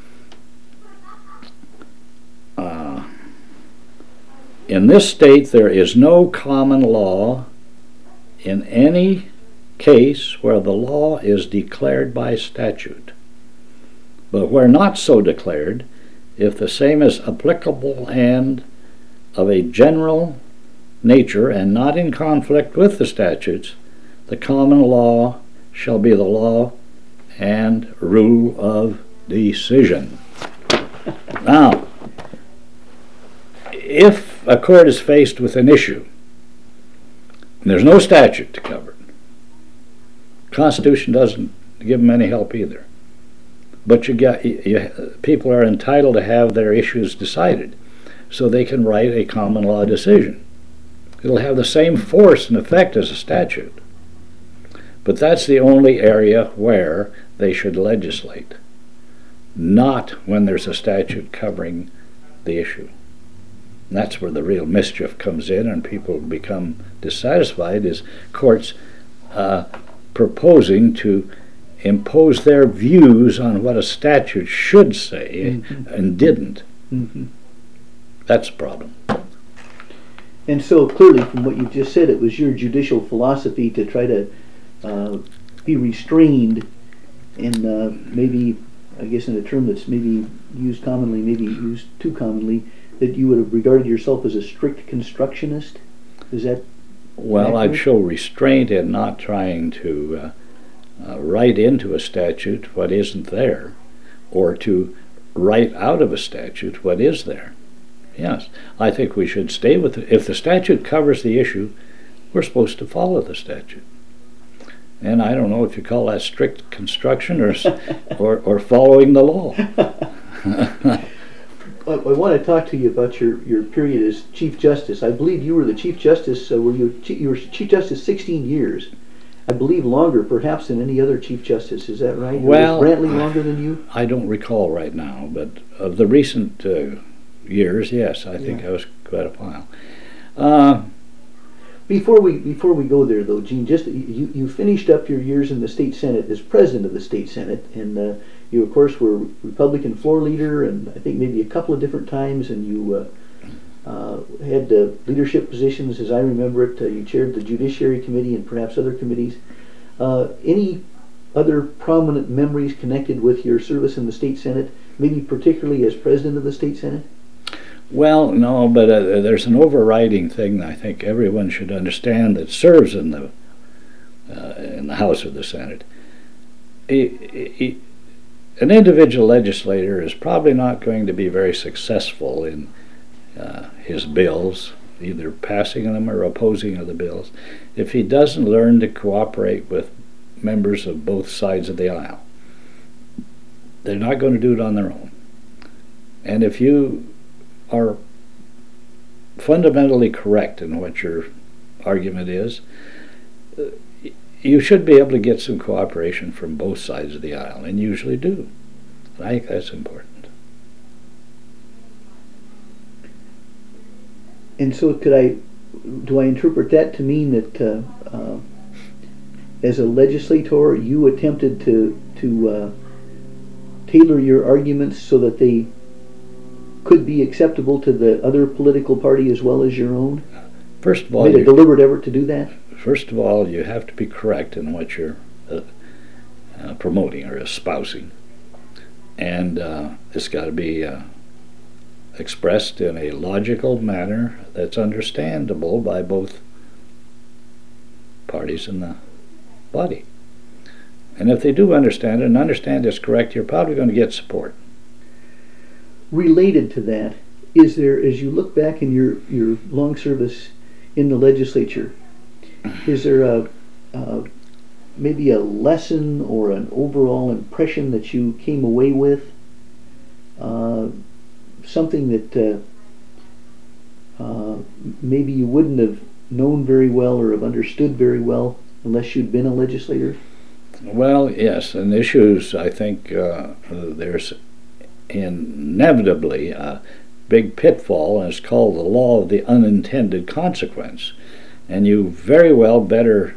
uh, in this state there is no common law in any case where the law is declared by statute. But where not so declared, if the same is applicable and of a general nature and not in conflict with the statutes, the common law shall be the law and rule of decision. Now, if a court is faced with an issue, and there's no statute to cover it, the Constitution doesn't give them any help either. But you get, you, you, people are entitled to have their issues decided, so they can write a common law decision. It'll have the same force and effect as a statute. But that's the only area where they should legislate, not when there's a statute covering the issue. And that's where the real mischief comes in, and people become dissatisfied, is courts uh, proposing to impose their views on what a statute should say, mm-hmm. and didn't. Mm-hmm. That's a problem. And so clearly from what you just said, it was your judicial philosophy to try to uh, be restrained, and uh, maybe, I guess in a term that's maybe used commonly, maybe used too commonly, that you would have regarded yourself as a strict constructionist? Is that Well, accurate? I'd show restraint in not trying to uh, Uh, write into a statute what isn't there, or to write out of a statute what is there. Yes, I think we should stay with it. If the statute covers the issue, we're supposed to follow the statute. And I don't know if you call that strict construction or or, or following the law. I, I want to talk to you about your, your period as Chief Justice. I believe you were the Chief Justice, uh, were you, you were Chief Justice sixteen years. I believe longer, perhaps, than any other Chief Justice. Is that right? Well, was Brantley longer than you? I don't recall right now, but of the recent uh, years, yes, I think Yeah. I was quite a while. Uh, Before we before we go there, though, Gene, just you, you finished up your years in the state senate as president of the state senate, and uh, you of course were Republican floor leader, and I think maybe a couple of different times, and you uh, uh, had uh, leadership positions, as I remember it. Uh, you chaired the Judiciary Committee and perhaps other committees. Uh, any other prominent memories connected with your service in the State Senate, maybe particularly as President of the State Senate? Well, no, but uh, there's an overriding thing that I think everyone should understand that serves in the uh, in the House or the Senate. He, he, an individual legislator is probably not going to be very successful in uh, his bills, either passing them or opposing of the bills, if he doesn't learn to cooperate with members of both sides of the aisle. They're not going to do it on their own. And if you are fundamentally correct in what your argument is, you should be able to get some cooperation from both sides of the aisle, and usually do. I think that's important. And so could I, do I interpret that to mean that uh, uh, as a legislator you attempted to, to uh, tailor your arguments so that they could be acceptable to the other political party as well as your own? First of all, made a you, deliberate effort to do that? First of all, you have to be correct in what you're uh, uh, promoting or espousing. And uh, it's got to be uh, expressed in a logical manner that's understandable by both parties in the body. And if they do understand it and understand it's correct, you're probably going to get support. Related to that, is there, as you look back in your, your long service in the legislature, is there a, a maybe a lesson or an overall impression that you came away with? Uh, something that uh, uh, maybe you wouldn't have known very well or have understood very well unless you'd been a legislator? Well, yes, and issues, I think uh, there's inevitably a big pitfall, and it's called the law of the unintended consequence. And you very well better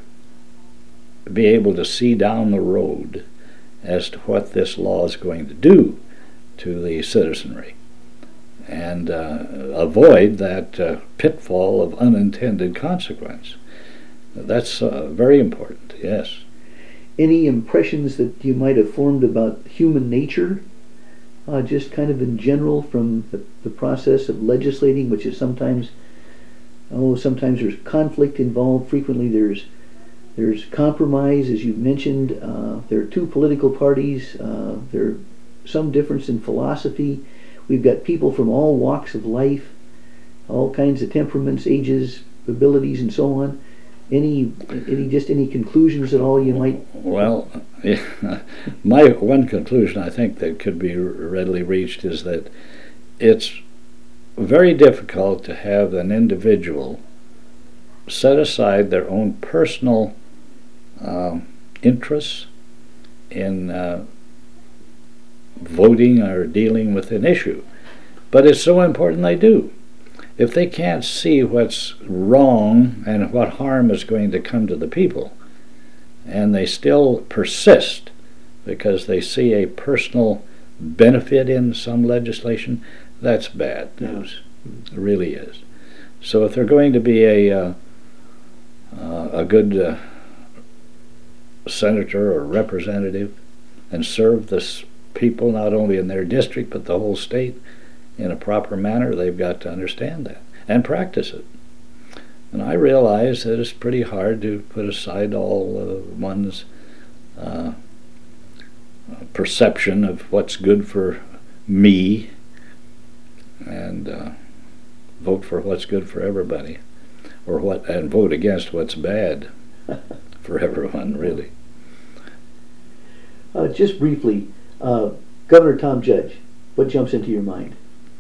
be able to see down the road as to what this law is going to do to the citizenry, and uh, avoid that uh, pitfall of unintended consequence. That's uh, very important, yes. Any impressions that you might have formed about human nature, uh, just kind of in general from the, the process of legislating, which is sometimes, oh, sometimes there's conflict involved, frequently there's there's compromise, as you mentioned. Uh, there are two political parties, uh, there's some difference in philosophy. We've got people from all walks of life, all kinds of temperaments, ages, abilities, and so on. Any, any, just any conclusions at all you might? Well, yeah, my one conclusion I think that could be readily reached is that it's very difficult to have an individual set aside their own personal uh, interests in uh, voting or dealing with an issue. But it's so important they do. If they can't see what's wrong and what harm is going to come to the people, and they still persist because they see a personal benefit in some legislation, that's bad news. It really is. So if they're going to be a uh, uh, a good uh, senator or representative and serve the people not only in their district but the whole state in a proper manner, they've got to understand that and practice it. And I realize that it's pretty hard to put aside all uh, one's uh, perception of what's good for me and uh, vote for what's good for everybody, or what, and vote against what's bad for everyone, really. Uh, just briefly, uh, Governor Tom Judge, what jumps into your mind?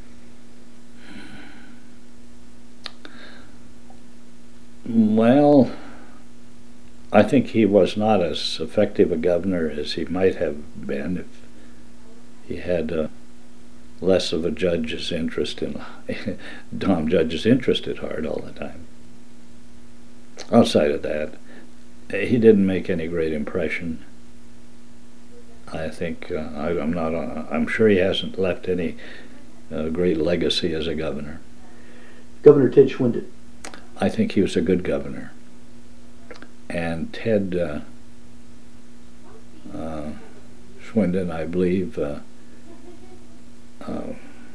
Well, I think he was not as effective a governor as he might have been if he had uh, less of a judge's interest in Tom Judge's interest at heart all the time. Outside of that, he didn't make any great impression. I think uh, I, I'm not. Uh, I'm sure he hasn't left any uh, great legacy as a governor. Governor Ted Schwindon? I think he was a good governor. And Ted uh, uh, Schwindon, I believe, uh, uh,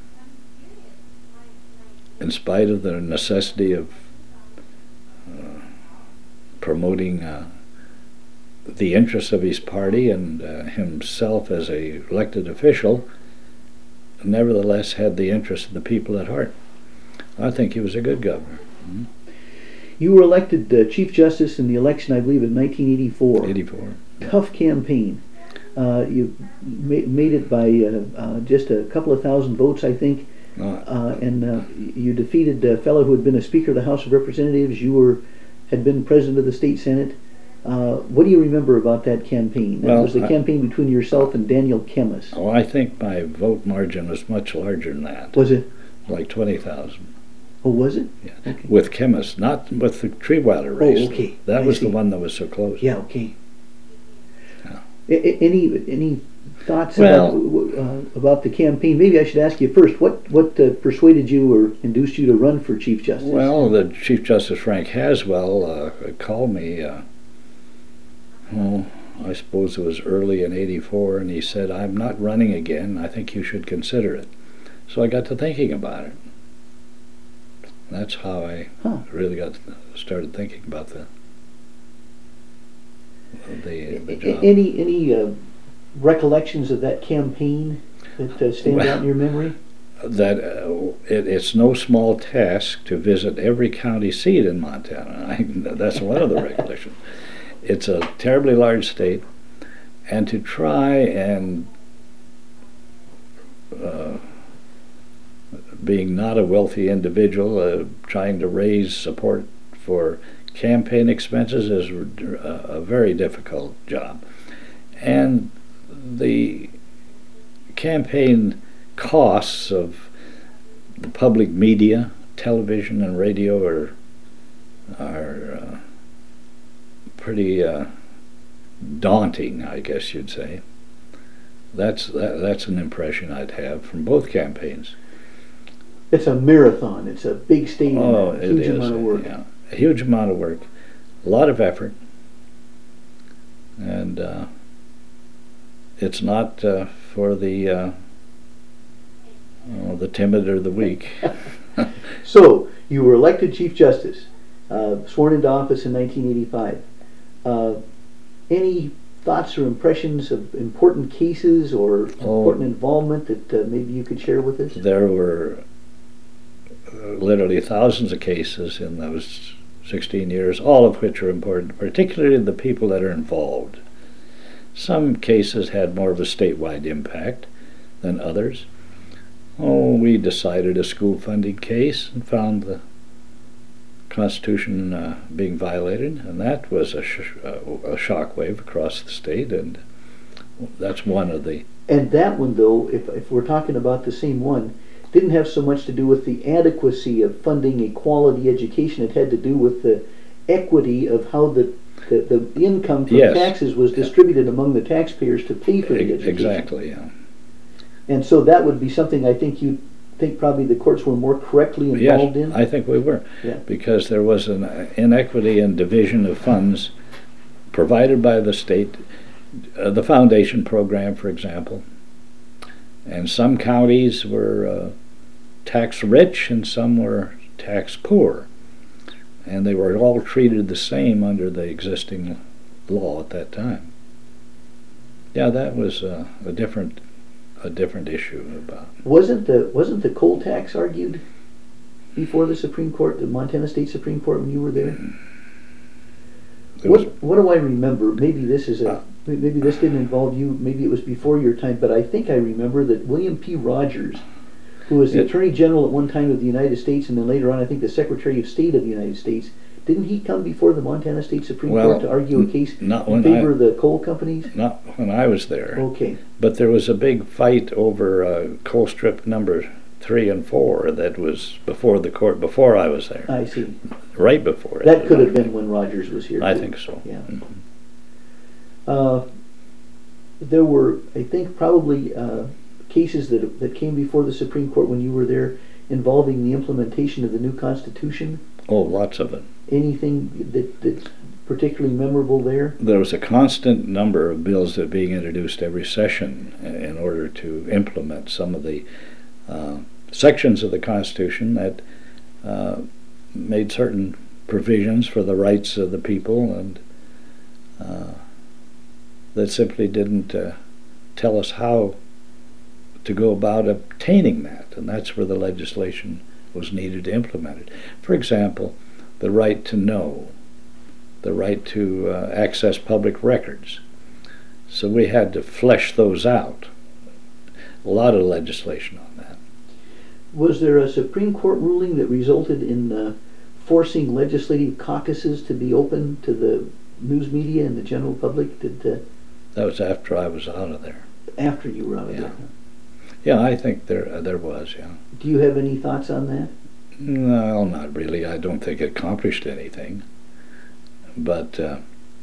in spite of the necessity of uh, promoting uh, the interests of his party and uh, himself as a elected official, nevertheless had the interests of the people at heart. I think he was a good governor. Mm-hmm. You were elected uh, Chief Justice in the election, I believe, in nineteen eighty-four. eighty-four. Tough campaign. Uh, you ma- made it by uh, uh, just a couple of thousand votes, I think. Uh, Uh, and uh, you defeated a fellow who had been a Speaker of the House of Representatives. You were had been President of the State Senate. Uh, what do you remember about that campaign? That Well, was the I- campaign between yourself and Daniel Kemmis. oh, I think my vote margin was much larger than that, Was it? like twenty thousand. Oh, was it? Yeah. Okay. With Chemist, not with the Treewater race. Oh, okay. That I was see. the one that was so close. Yeah. Okay. Yeah. A- a- any any thoughts Well- about uh, about the campaign? Maybe I should ask you first. What what uh, persuaded you or induced you to run for Chief Justice? Well, the Chief Justice Frank Haswell uh, called me, uh, oh, I suppose it was early in eighty-four, and he said, "I'm not running again. I think you should consider it." So I got to thinking about it. That's how I Huh. really got started thinking about the the, the A- job. Any any uh, recollections of that campaign that uh, stand Well- out in your memory? That uh, it, it's no small task to visit every county seat in Montana. I, that's one of the recollections. It's a terribly large state, and to try and uh, being not a wealthy individual, uh, trying to raise support for campaign expenses is a, a very difficult job. And the campaign costs of the public media, television and radio, are are uh, pretty uh, daunting, I guess you'd say. That's that, that's an impression I'd have from both campaigns. It's a marathon. It's a big stadium. Oh, a it huge is. amount of work. Yeah, a huge amount of work, a lot of effort, and uh, it's not uh, for the uh, oh, the timid or the weak. So you were elected Chief Justice, uh, sworn into office in nineteen eighty-five. Uh, any thoughts or impressions of important cases or important involvement that uh, maybe you could share with us? There were uh, literally thousands of cases in those sixteen years, all of which are important, particularly the people that are involved. Some cases had more of a statewide impact than others. Oh, we decided a school funding case and found the Constitution uh, being violated, and that was a, sh- a shockwave across the state, and that's one of the... And that one, though, if, if we're talking about the same one, didn't have so much to do with the adequacy of funding a quality education. It had to do with the equity of how the the, the income from Yes. taxes was distributed among the taxpayers to pay for the E- education. Exactly, yeah. And so that would be something I think you think probably the courts were more correctly involved Yes, in. I think we were, Yeah. because there was an inequity in division of funds provided by the state, uh, the foundation program, for example. And some counties were uh, tax rich and some were tax poor. And they were all treated the same under the existing law at that time. Yeah, that was uh, a different a different issue about. Wasn't the wasn't the coal tax argued before the Supreme Court, the Montana State Supreme Court, when you were there? It What was, what do I remember? Maybe this is a Uh, maybe this didn't involve you. Maybe it was before your time. But I think I remember that William P. Rogers, who was the It- Attorney General at one time of the United States, and then later on, I think the Secretary of State of the United States, didn't he come before the Montana State Supreme Well, Court to argue a n- case not in when favor I- of the coal companies? not when I was there. Okay. But there was a big fight over uh, coal strip number three and four that was before the court, before I was there, I see. right before it. That could have been when Rogers was here. I too. think so. Yeah. Mhm. Uh, there were, I think, probably uh, cases that that came before the Supreme Court when you were there involving the implementation of the new Constitution? Oh, lots of it. Anything that, that's particularly memorable there? There was a constant number of bills that were being introduced every session in order to implement some of the uh, sections of the Constitution that uh, made certain provisions for the rights of the people, and uh, that simply didn't uh, tell us how to go about obtaining that, and that's where the legislation was needed to implement it. For example, the right to know, the right to uh, access public records. So we had to flesh those out. A lot of legislation on that. Was there a Supreme Court ruling that resulted in uh, forcing legislative caucuses to be open to the news media and the general public? Did uh, That was after I was out of there. After you were out of Yeah. there? Yeah, I think there uh, there was, yeah. Do you have any thoughts on that? No, not really. I don't think it accomplished anything. But uh,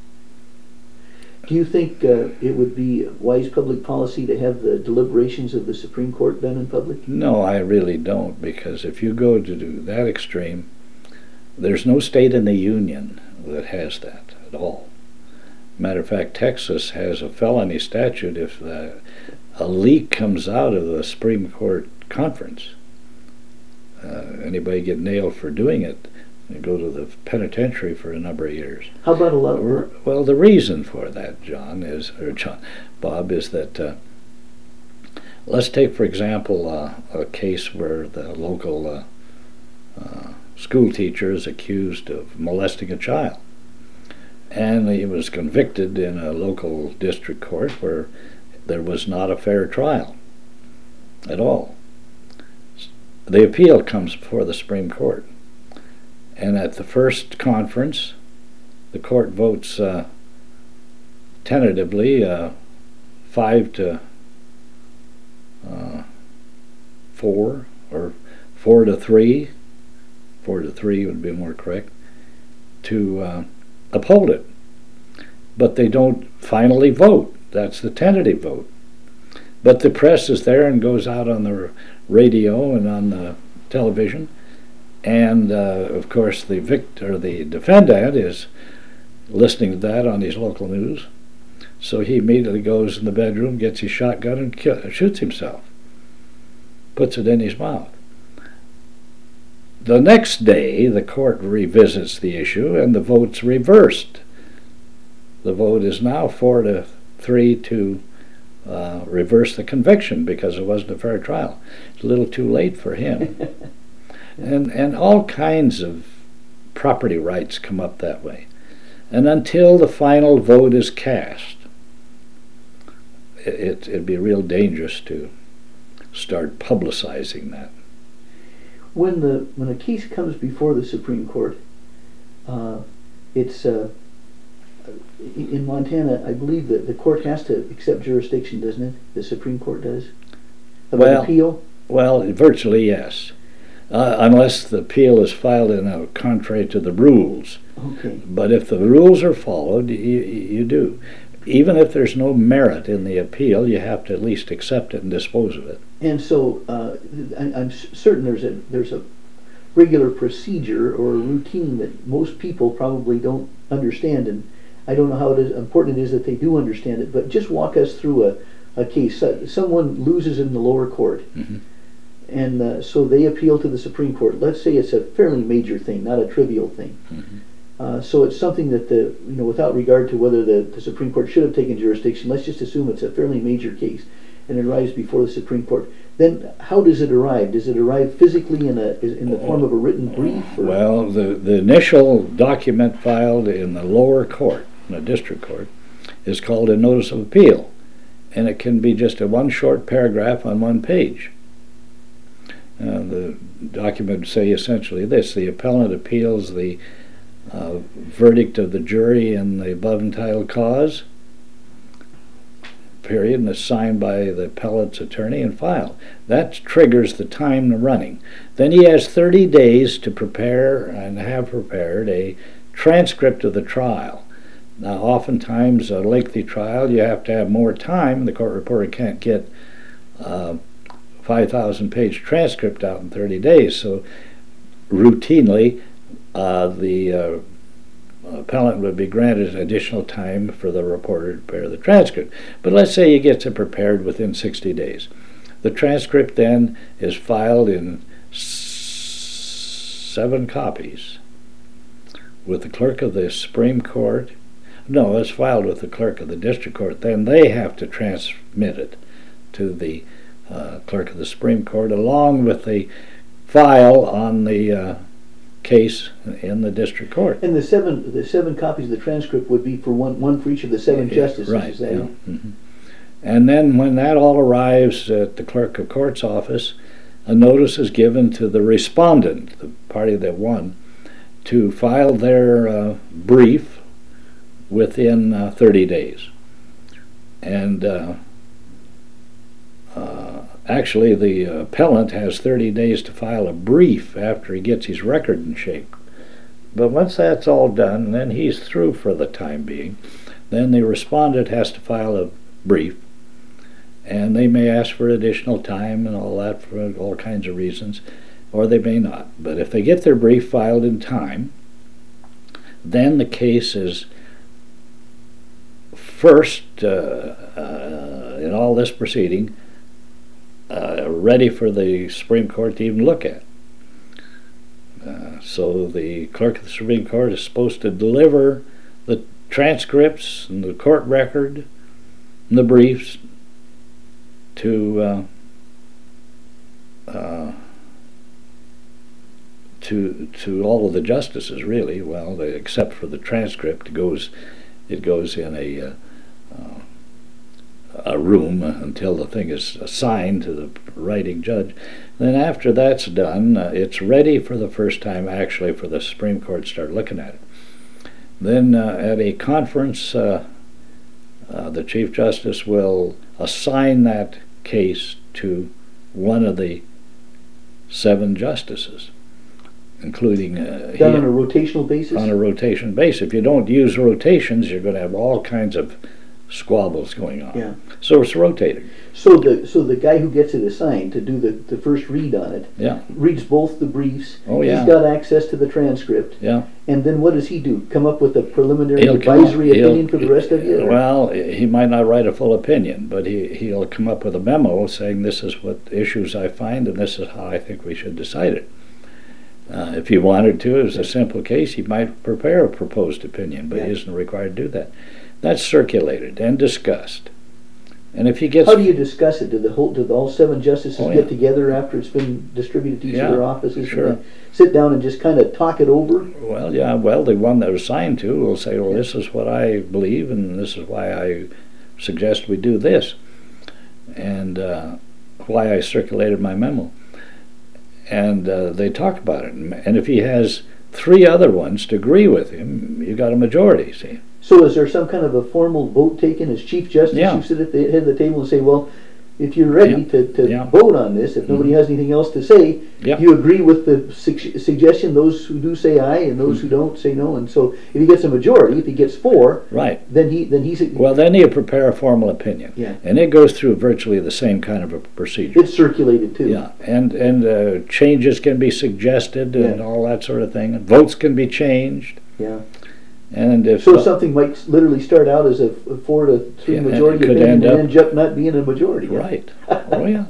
Do you think uh, it would be wise public policy to have the deliberations of the Supreme Court done in public? no, I really don't, because if you go to do that extreme, there's no state in the Union that has that at all. Matter of fact, Texas has a felony statute if uh, a leak comes out of the Supreme Court conference. Uh, anybody get nailed for doing it, they go to the penitentiary for a number of years. How about a lot? Well, the reason for that, John, is or John, Bob, is that uh, let's take, for example, uh, a case where the local uh, uh, school teacher is accused of molesting a child, and he was convicted in a local district court where there was not a fair trial at all. The appeal comes before the Supreme Court, and at the first conference, the court votes uh, tentatively uh, five to uh, four, or four to three. Four to three would be more correct, to uh, uphold it. But they don't finally vote. That's the tentative vote. But the press is there and goes out on the radio and on the television, and uh, of course the victor, the defendant, is listening to that on his local news. So he immediately goes in the bedroom, gets his shotgun, and kill, shoots himself. Puts it in his mouth. The next day, the court revisits the issue, and the vote's reversed. The vote is now four to three to uh, reverse the conviction because it wasn't a fair trial. It's a little too late for him. and and all kinds of property rights come up that way. And until the final vote is cast, it, it'd be real dangerous to start publicizing that. When the when a case comes before the Supreme Court, uh, it's uh, in Montana. I believe that the court has to accept jurisdiction, doesn't it? The Supreme Court does. Of Well, an appeal. Well, virtually yes, uh, unless the appeal is filed in a contrary to the rules. Okay. But if the rules are followed, you, you do. Even if there's no merit in the appeal, you have to at least accept it and dispose of it. And so uh, I, I'm certain there's a there's a regular procedure or a routine that most people probably don't understand, and I don't know how it is, important it is that they do understand it. But just walk us through a, a case. Someone loses in the lower court, Mm-hmm. and uh, so they appeal to the Supreme Court. Let's say it's a fairly major thing, not a trivial thing. Mm-hmm. Uh, so it's something that the you know, without regard to whether the, the Supreme Court should have taken jurisdiction, let's just assume it's a fairly major case, and it arrives before the Supreme Court. Then how does it arrive? Does it arrive physically in a in the form of a written brief? Or? Well, the the initial document filed in the lower court, in the district court, is called a notice of appeal, and it can be just a one short paragraph on one page. Uh, the document would say essentially this: the appellant appeals the Uh, verdict of the jury in the above entitled cause, period, and it's signed by the appellant's attorney and filed. That triggers the time running. Then he has thirty days to prepare and have prepared a transcript of the trial. Now, oftentimes, a lengthy trial, you have to have more time. The court reporter can't get uh, five thousand page transcript out in thirty days. So routinely, uh, the uh, appellant would be granted additional time for the reporter to prepare the transcript. But let's say he gets it prepared within sixty days. The transcript then is filed in s- seven copies with the clerk of the Supreme Court. No, it's filed with the clerk of the district court. Then they have to transmit it to the uh, clerk of the Supreme Court along with the file on the uh, case in the district court. And the seven the seven copies of the transcript would be for one one for each of the seven Yeah, justices. right, Is that yeah. it? Mhm. And then when that all arrives at the clerk of court's office, a notice is given to the respondent, the party that won, to file their uh, brief within uh, thirty days. And uh, uh, actually the appellant has thirty days to file a brief after he gets his record in shape. But once that's all done, then he's through for the time being. Then the respondent has to file a brief, and they may ask for additional time and all that for all kinds of reasons, or they may not. But if they get their brief filed in time, then the case is first, uh, uh, in all this proceeding, uh, ready for the Supreme Court to even look at. Uh, so the clerk of the Supreme Court is supposed to deliver the transcripts and the court record and the briefs to uh, uh, to to all of the justices, really. Well, they, except for the transcript, it goes it goes in a uh, uh, a room until the thing is assigned to the writing judge. Then after that's done, uh, it's ready for the first time actually for the Supreme Court to start looking at it. Then uh, at a conference, uh, uh, the Chief Justice will assign that case to one of the seven justices, including uh, Done he, on a rotational basis? on a rotation basis. If you don't use rotations, you're going to have all kinds of squabbles going on. Yeah. So it's rotated. So the so the guy who gets it assigned to do the, the first read on it Yeah. reads both the briefs. Oh, yeah. He's got access to the transcript. Yeah. And then what does he do? Come up with a preliminary He'll come advisory up- he'll- opinion for the rest of you? or- Well, he might not write a full opinion, but he, he'll come up with a memo saying this is what issues I find and this is how I think we should decide it. Uh, if he wanted to, as a simple case, he might prepare a proposed opinion, but Yeah. he isn't required to do that. That's circulated and discussed. And if he gets... How do you discuss it? Do the whole, do the all seven justices Oh, get yeah. together after it's been distributed to each Yeah, of their offices? sure. And then sit down and just kind of talk it over? Well, yeah, well, the one that was signed to will say, well, this is what I believe, and this is why I suggest we do this, and uh, why I circulated my memo. And uh, they talk about it. And if he has three other ones to agree with him, you got a majority, see? So is there some kind of a formal vote taken as Chief Justice? Yeah. You sit at the head of the table and say, well, if you're ready Yeah. to, to Yeah. vote on this, if nobody has anything else to say, Yeah. you agree with the su- suggestion, those who do say aye and those who don't say no. And so if he gets a majority, if he gets four, Right. then he then he's Well, then you prepare a formal opinion. Yeah. And it goes through virtually the same kind of a procedure. it's circulated too. Yeah, and and uh, changes can be suggested and Yeah. all that sort of thing. Votes can be changed, Yeah. and if So something might s- literally start out as a f- four to three Yeah, and majority it could opinion end and up- end up not being a majority. right, oh yeah,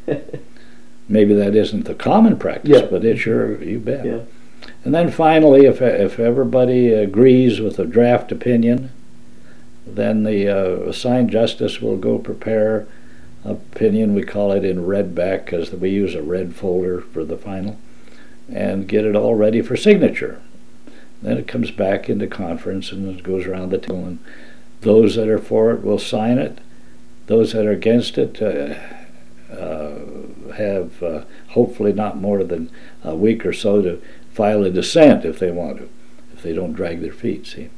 maybe that isn't the common practice, Yeah. but it sure you bet. Yeah. And then finally, if if everybody agrees with a draft opinion, then the uh, assigned justice will go prepare opinion. We call it in red back because we use a red folder for the final, and get it all ready for signature. Then it comes back into conference and it goes around the table, and those that are for it will sign it. Those that are against it uh, uh, have uh, hopefully not more than a week or so to file a dissent if they want to, if they don't drag their feet, see.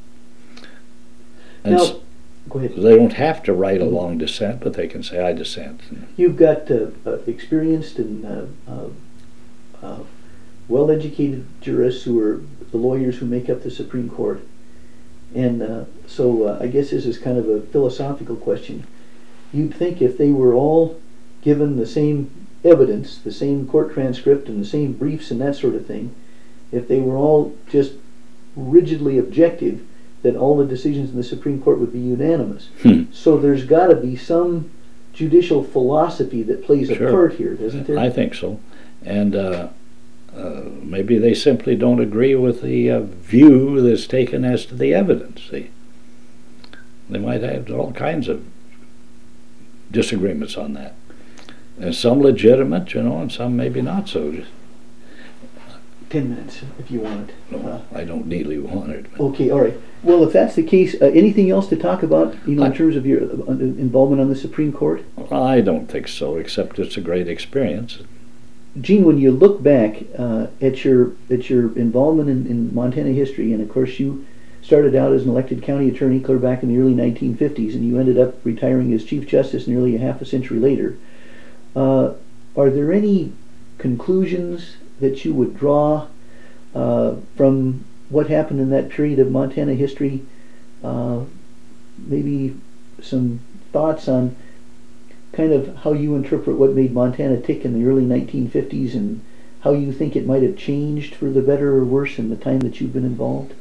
And Now, s- go ahead. they don't have to write a long dissent, but they can say, I dissent. You've got uh, uh, experienced and uh, uh, uh, well-educated jurists who are the lawyers who make up the Supreme Court. And uh, so uh, I guess this is kind of a philosophical question. You'd think if they were all given the same evidence, the same court transcript and the same briefs and that sort of thing, if they were all just rigidly objective, then all the decisions in the Supreme Court would be unanimous. Hmm. So there's got to be some judicial philosophy that plays a Sure. part here, doesn't there? I think so. And uh, uh, maybe they simply don't agree with the uh, view that's taken as to the evidence. See? They might have all kinds of disagreements on that. And some legitimate, you know, and some maybe not so. Ten minutes, if you want it. No, Uh, I don't nearly want it. okay, all right. Well, if that's the case, uh, anything else to talk about, you know, in I- terms of your uh, involvement on the Supreme Court? I don't think so, except it's a great experience. Gene, when you look back uh, at your at your involvement in, in Montana history, and of course you started out as an elected county attorney clear back in the early nineteen fifties, and you ended up retiring as Chief Justice nearly a half a century later, uh, are there any conclusions that you would draw uh, from what happened in that period of Montana history? Uh, maybe some thoughts on kind of how you interpret what made Montana tick in the early nineteen fifties, and how you think it might have changed for the better or worse in the time that you've been involved?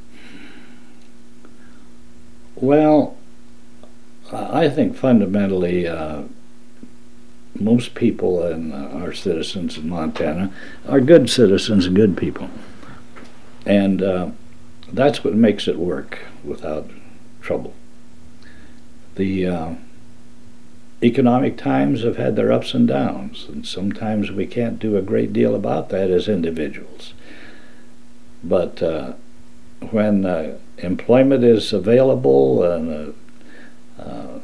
Well, I think fundamentally uh, most people and uh, our citizens in Montana are good citizens and good people. And uh, that's what makes it work without trouble. The uh, economic times have had their ups and downs, and sometimes we can't do a great deal about that as individuals. But uh, when uh, employment is available and uh, uh,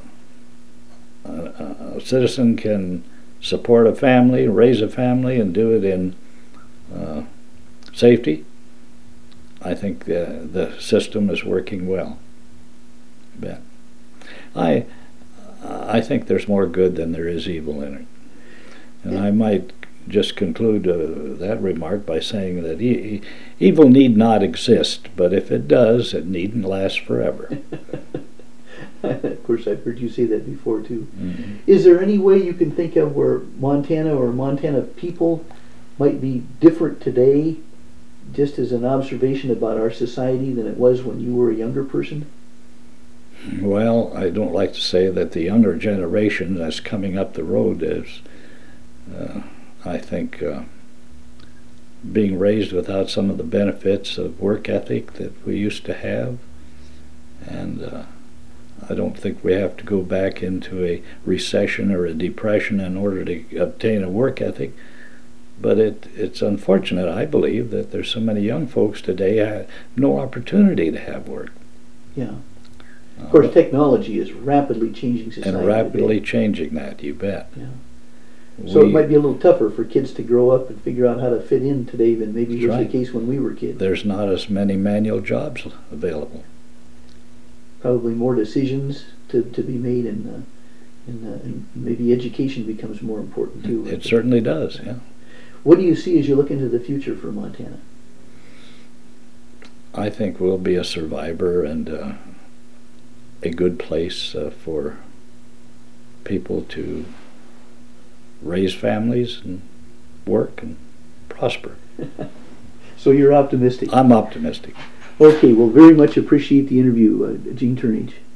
a, a citizen can support a family, raise a family, and do it in uh, safety, I think uh, the system is working well. I bet. I I think there's more good than there is evil in it. And I might just conclude uh, that remark by saying that e- evil need not exist, but if it does, it needn't last forever. Of course, I've heard you say that before too. Mm-hmm. Is there any way you can think of where Montana or Montana people might be different today, just as an observation about our society, than it was when you were a younger person? Well, I don't like to say that the younger generation that's coming up the road is, uh, I think, uh, being raised without some of the benefits of work ethic that we used to have. And uh, I don't think we have to go back into a recession or a depression in order to obtain a work ethic. But it, it's unfortunate, I believe, that there's so many young folks today who have no opportunity to have work. Yeah. Of course, technology is rapidly changing society And rapidly today. changing that, you bet. Yeah. So it We- might be a little tougher for kids to grow up and figure out how to fit in today than maybe That's was right. the case when we were kids. There's not as many manual jobs available. Probably more decisions to, to be made, and, uh, and, uh, and maybe education becomes more important too. It certainly does, yeah. What do you see as you look into the future for Montana? I think we'll be a survivor and uh, a good place uh, for people to raise families and work and prosper. So you're optimistic. I'm optimistic. Okay, well, very much appreciate the interview, uh, Gene Turnage.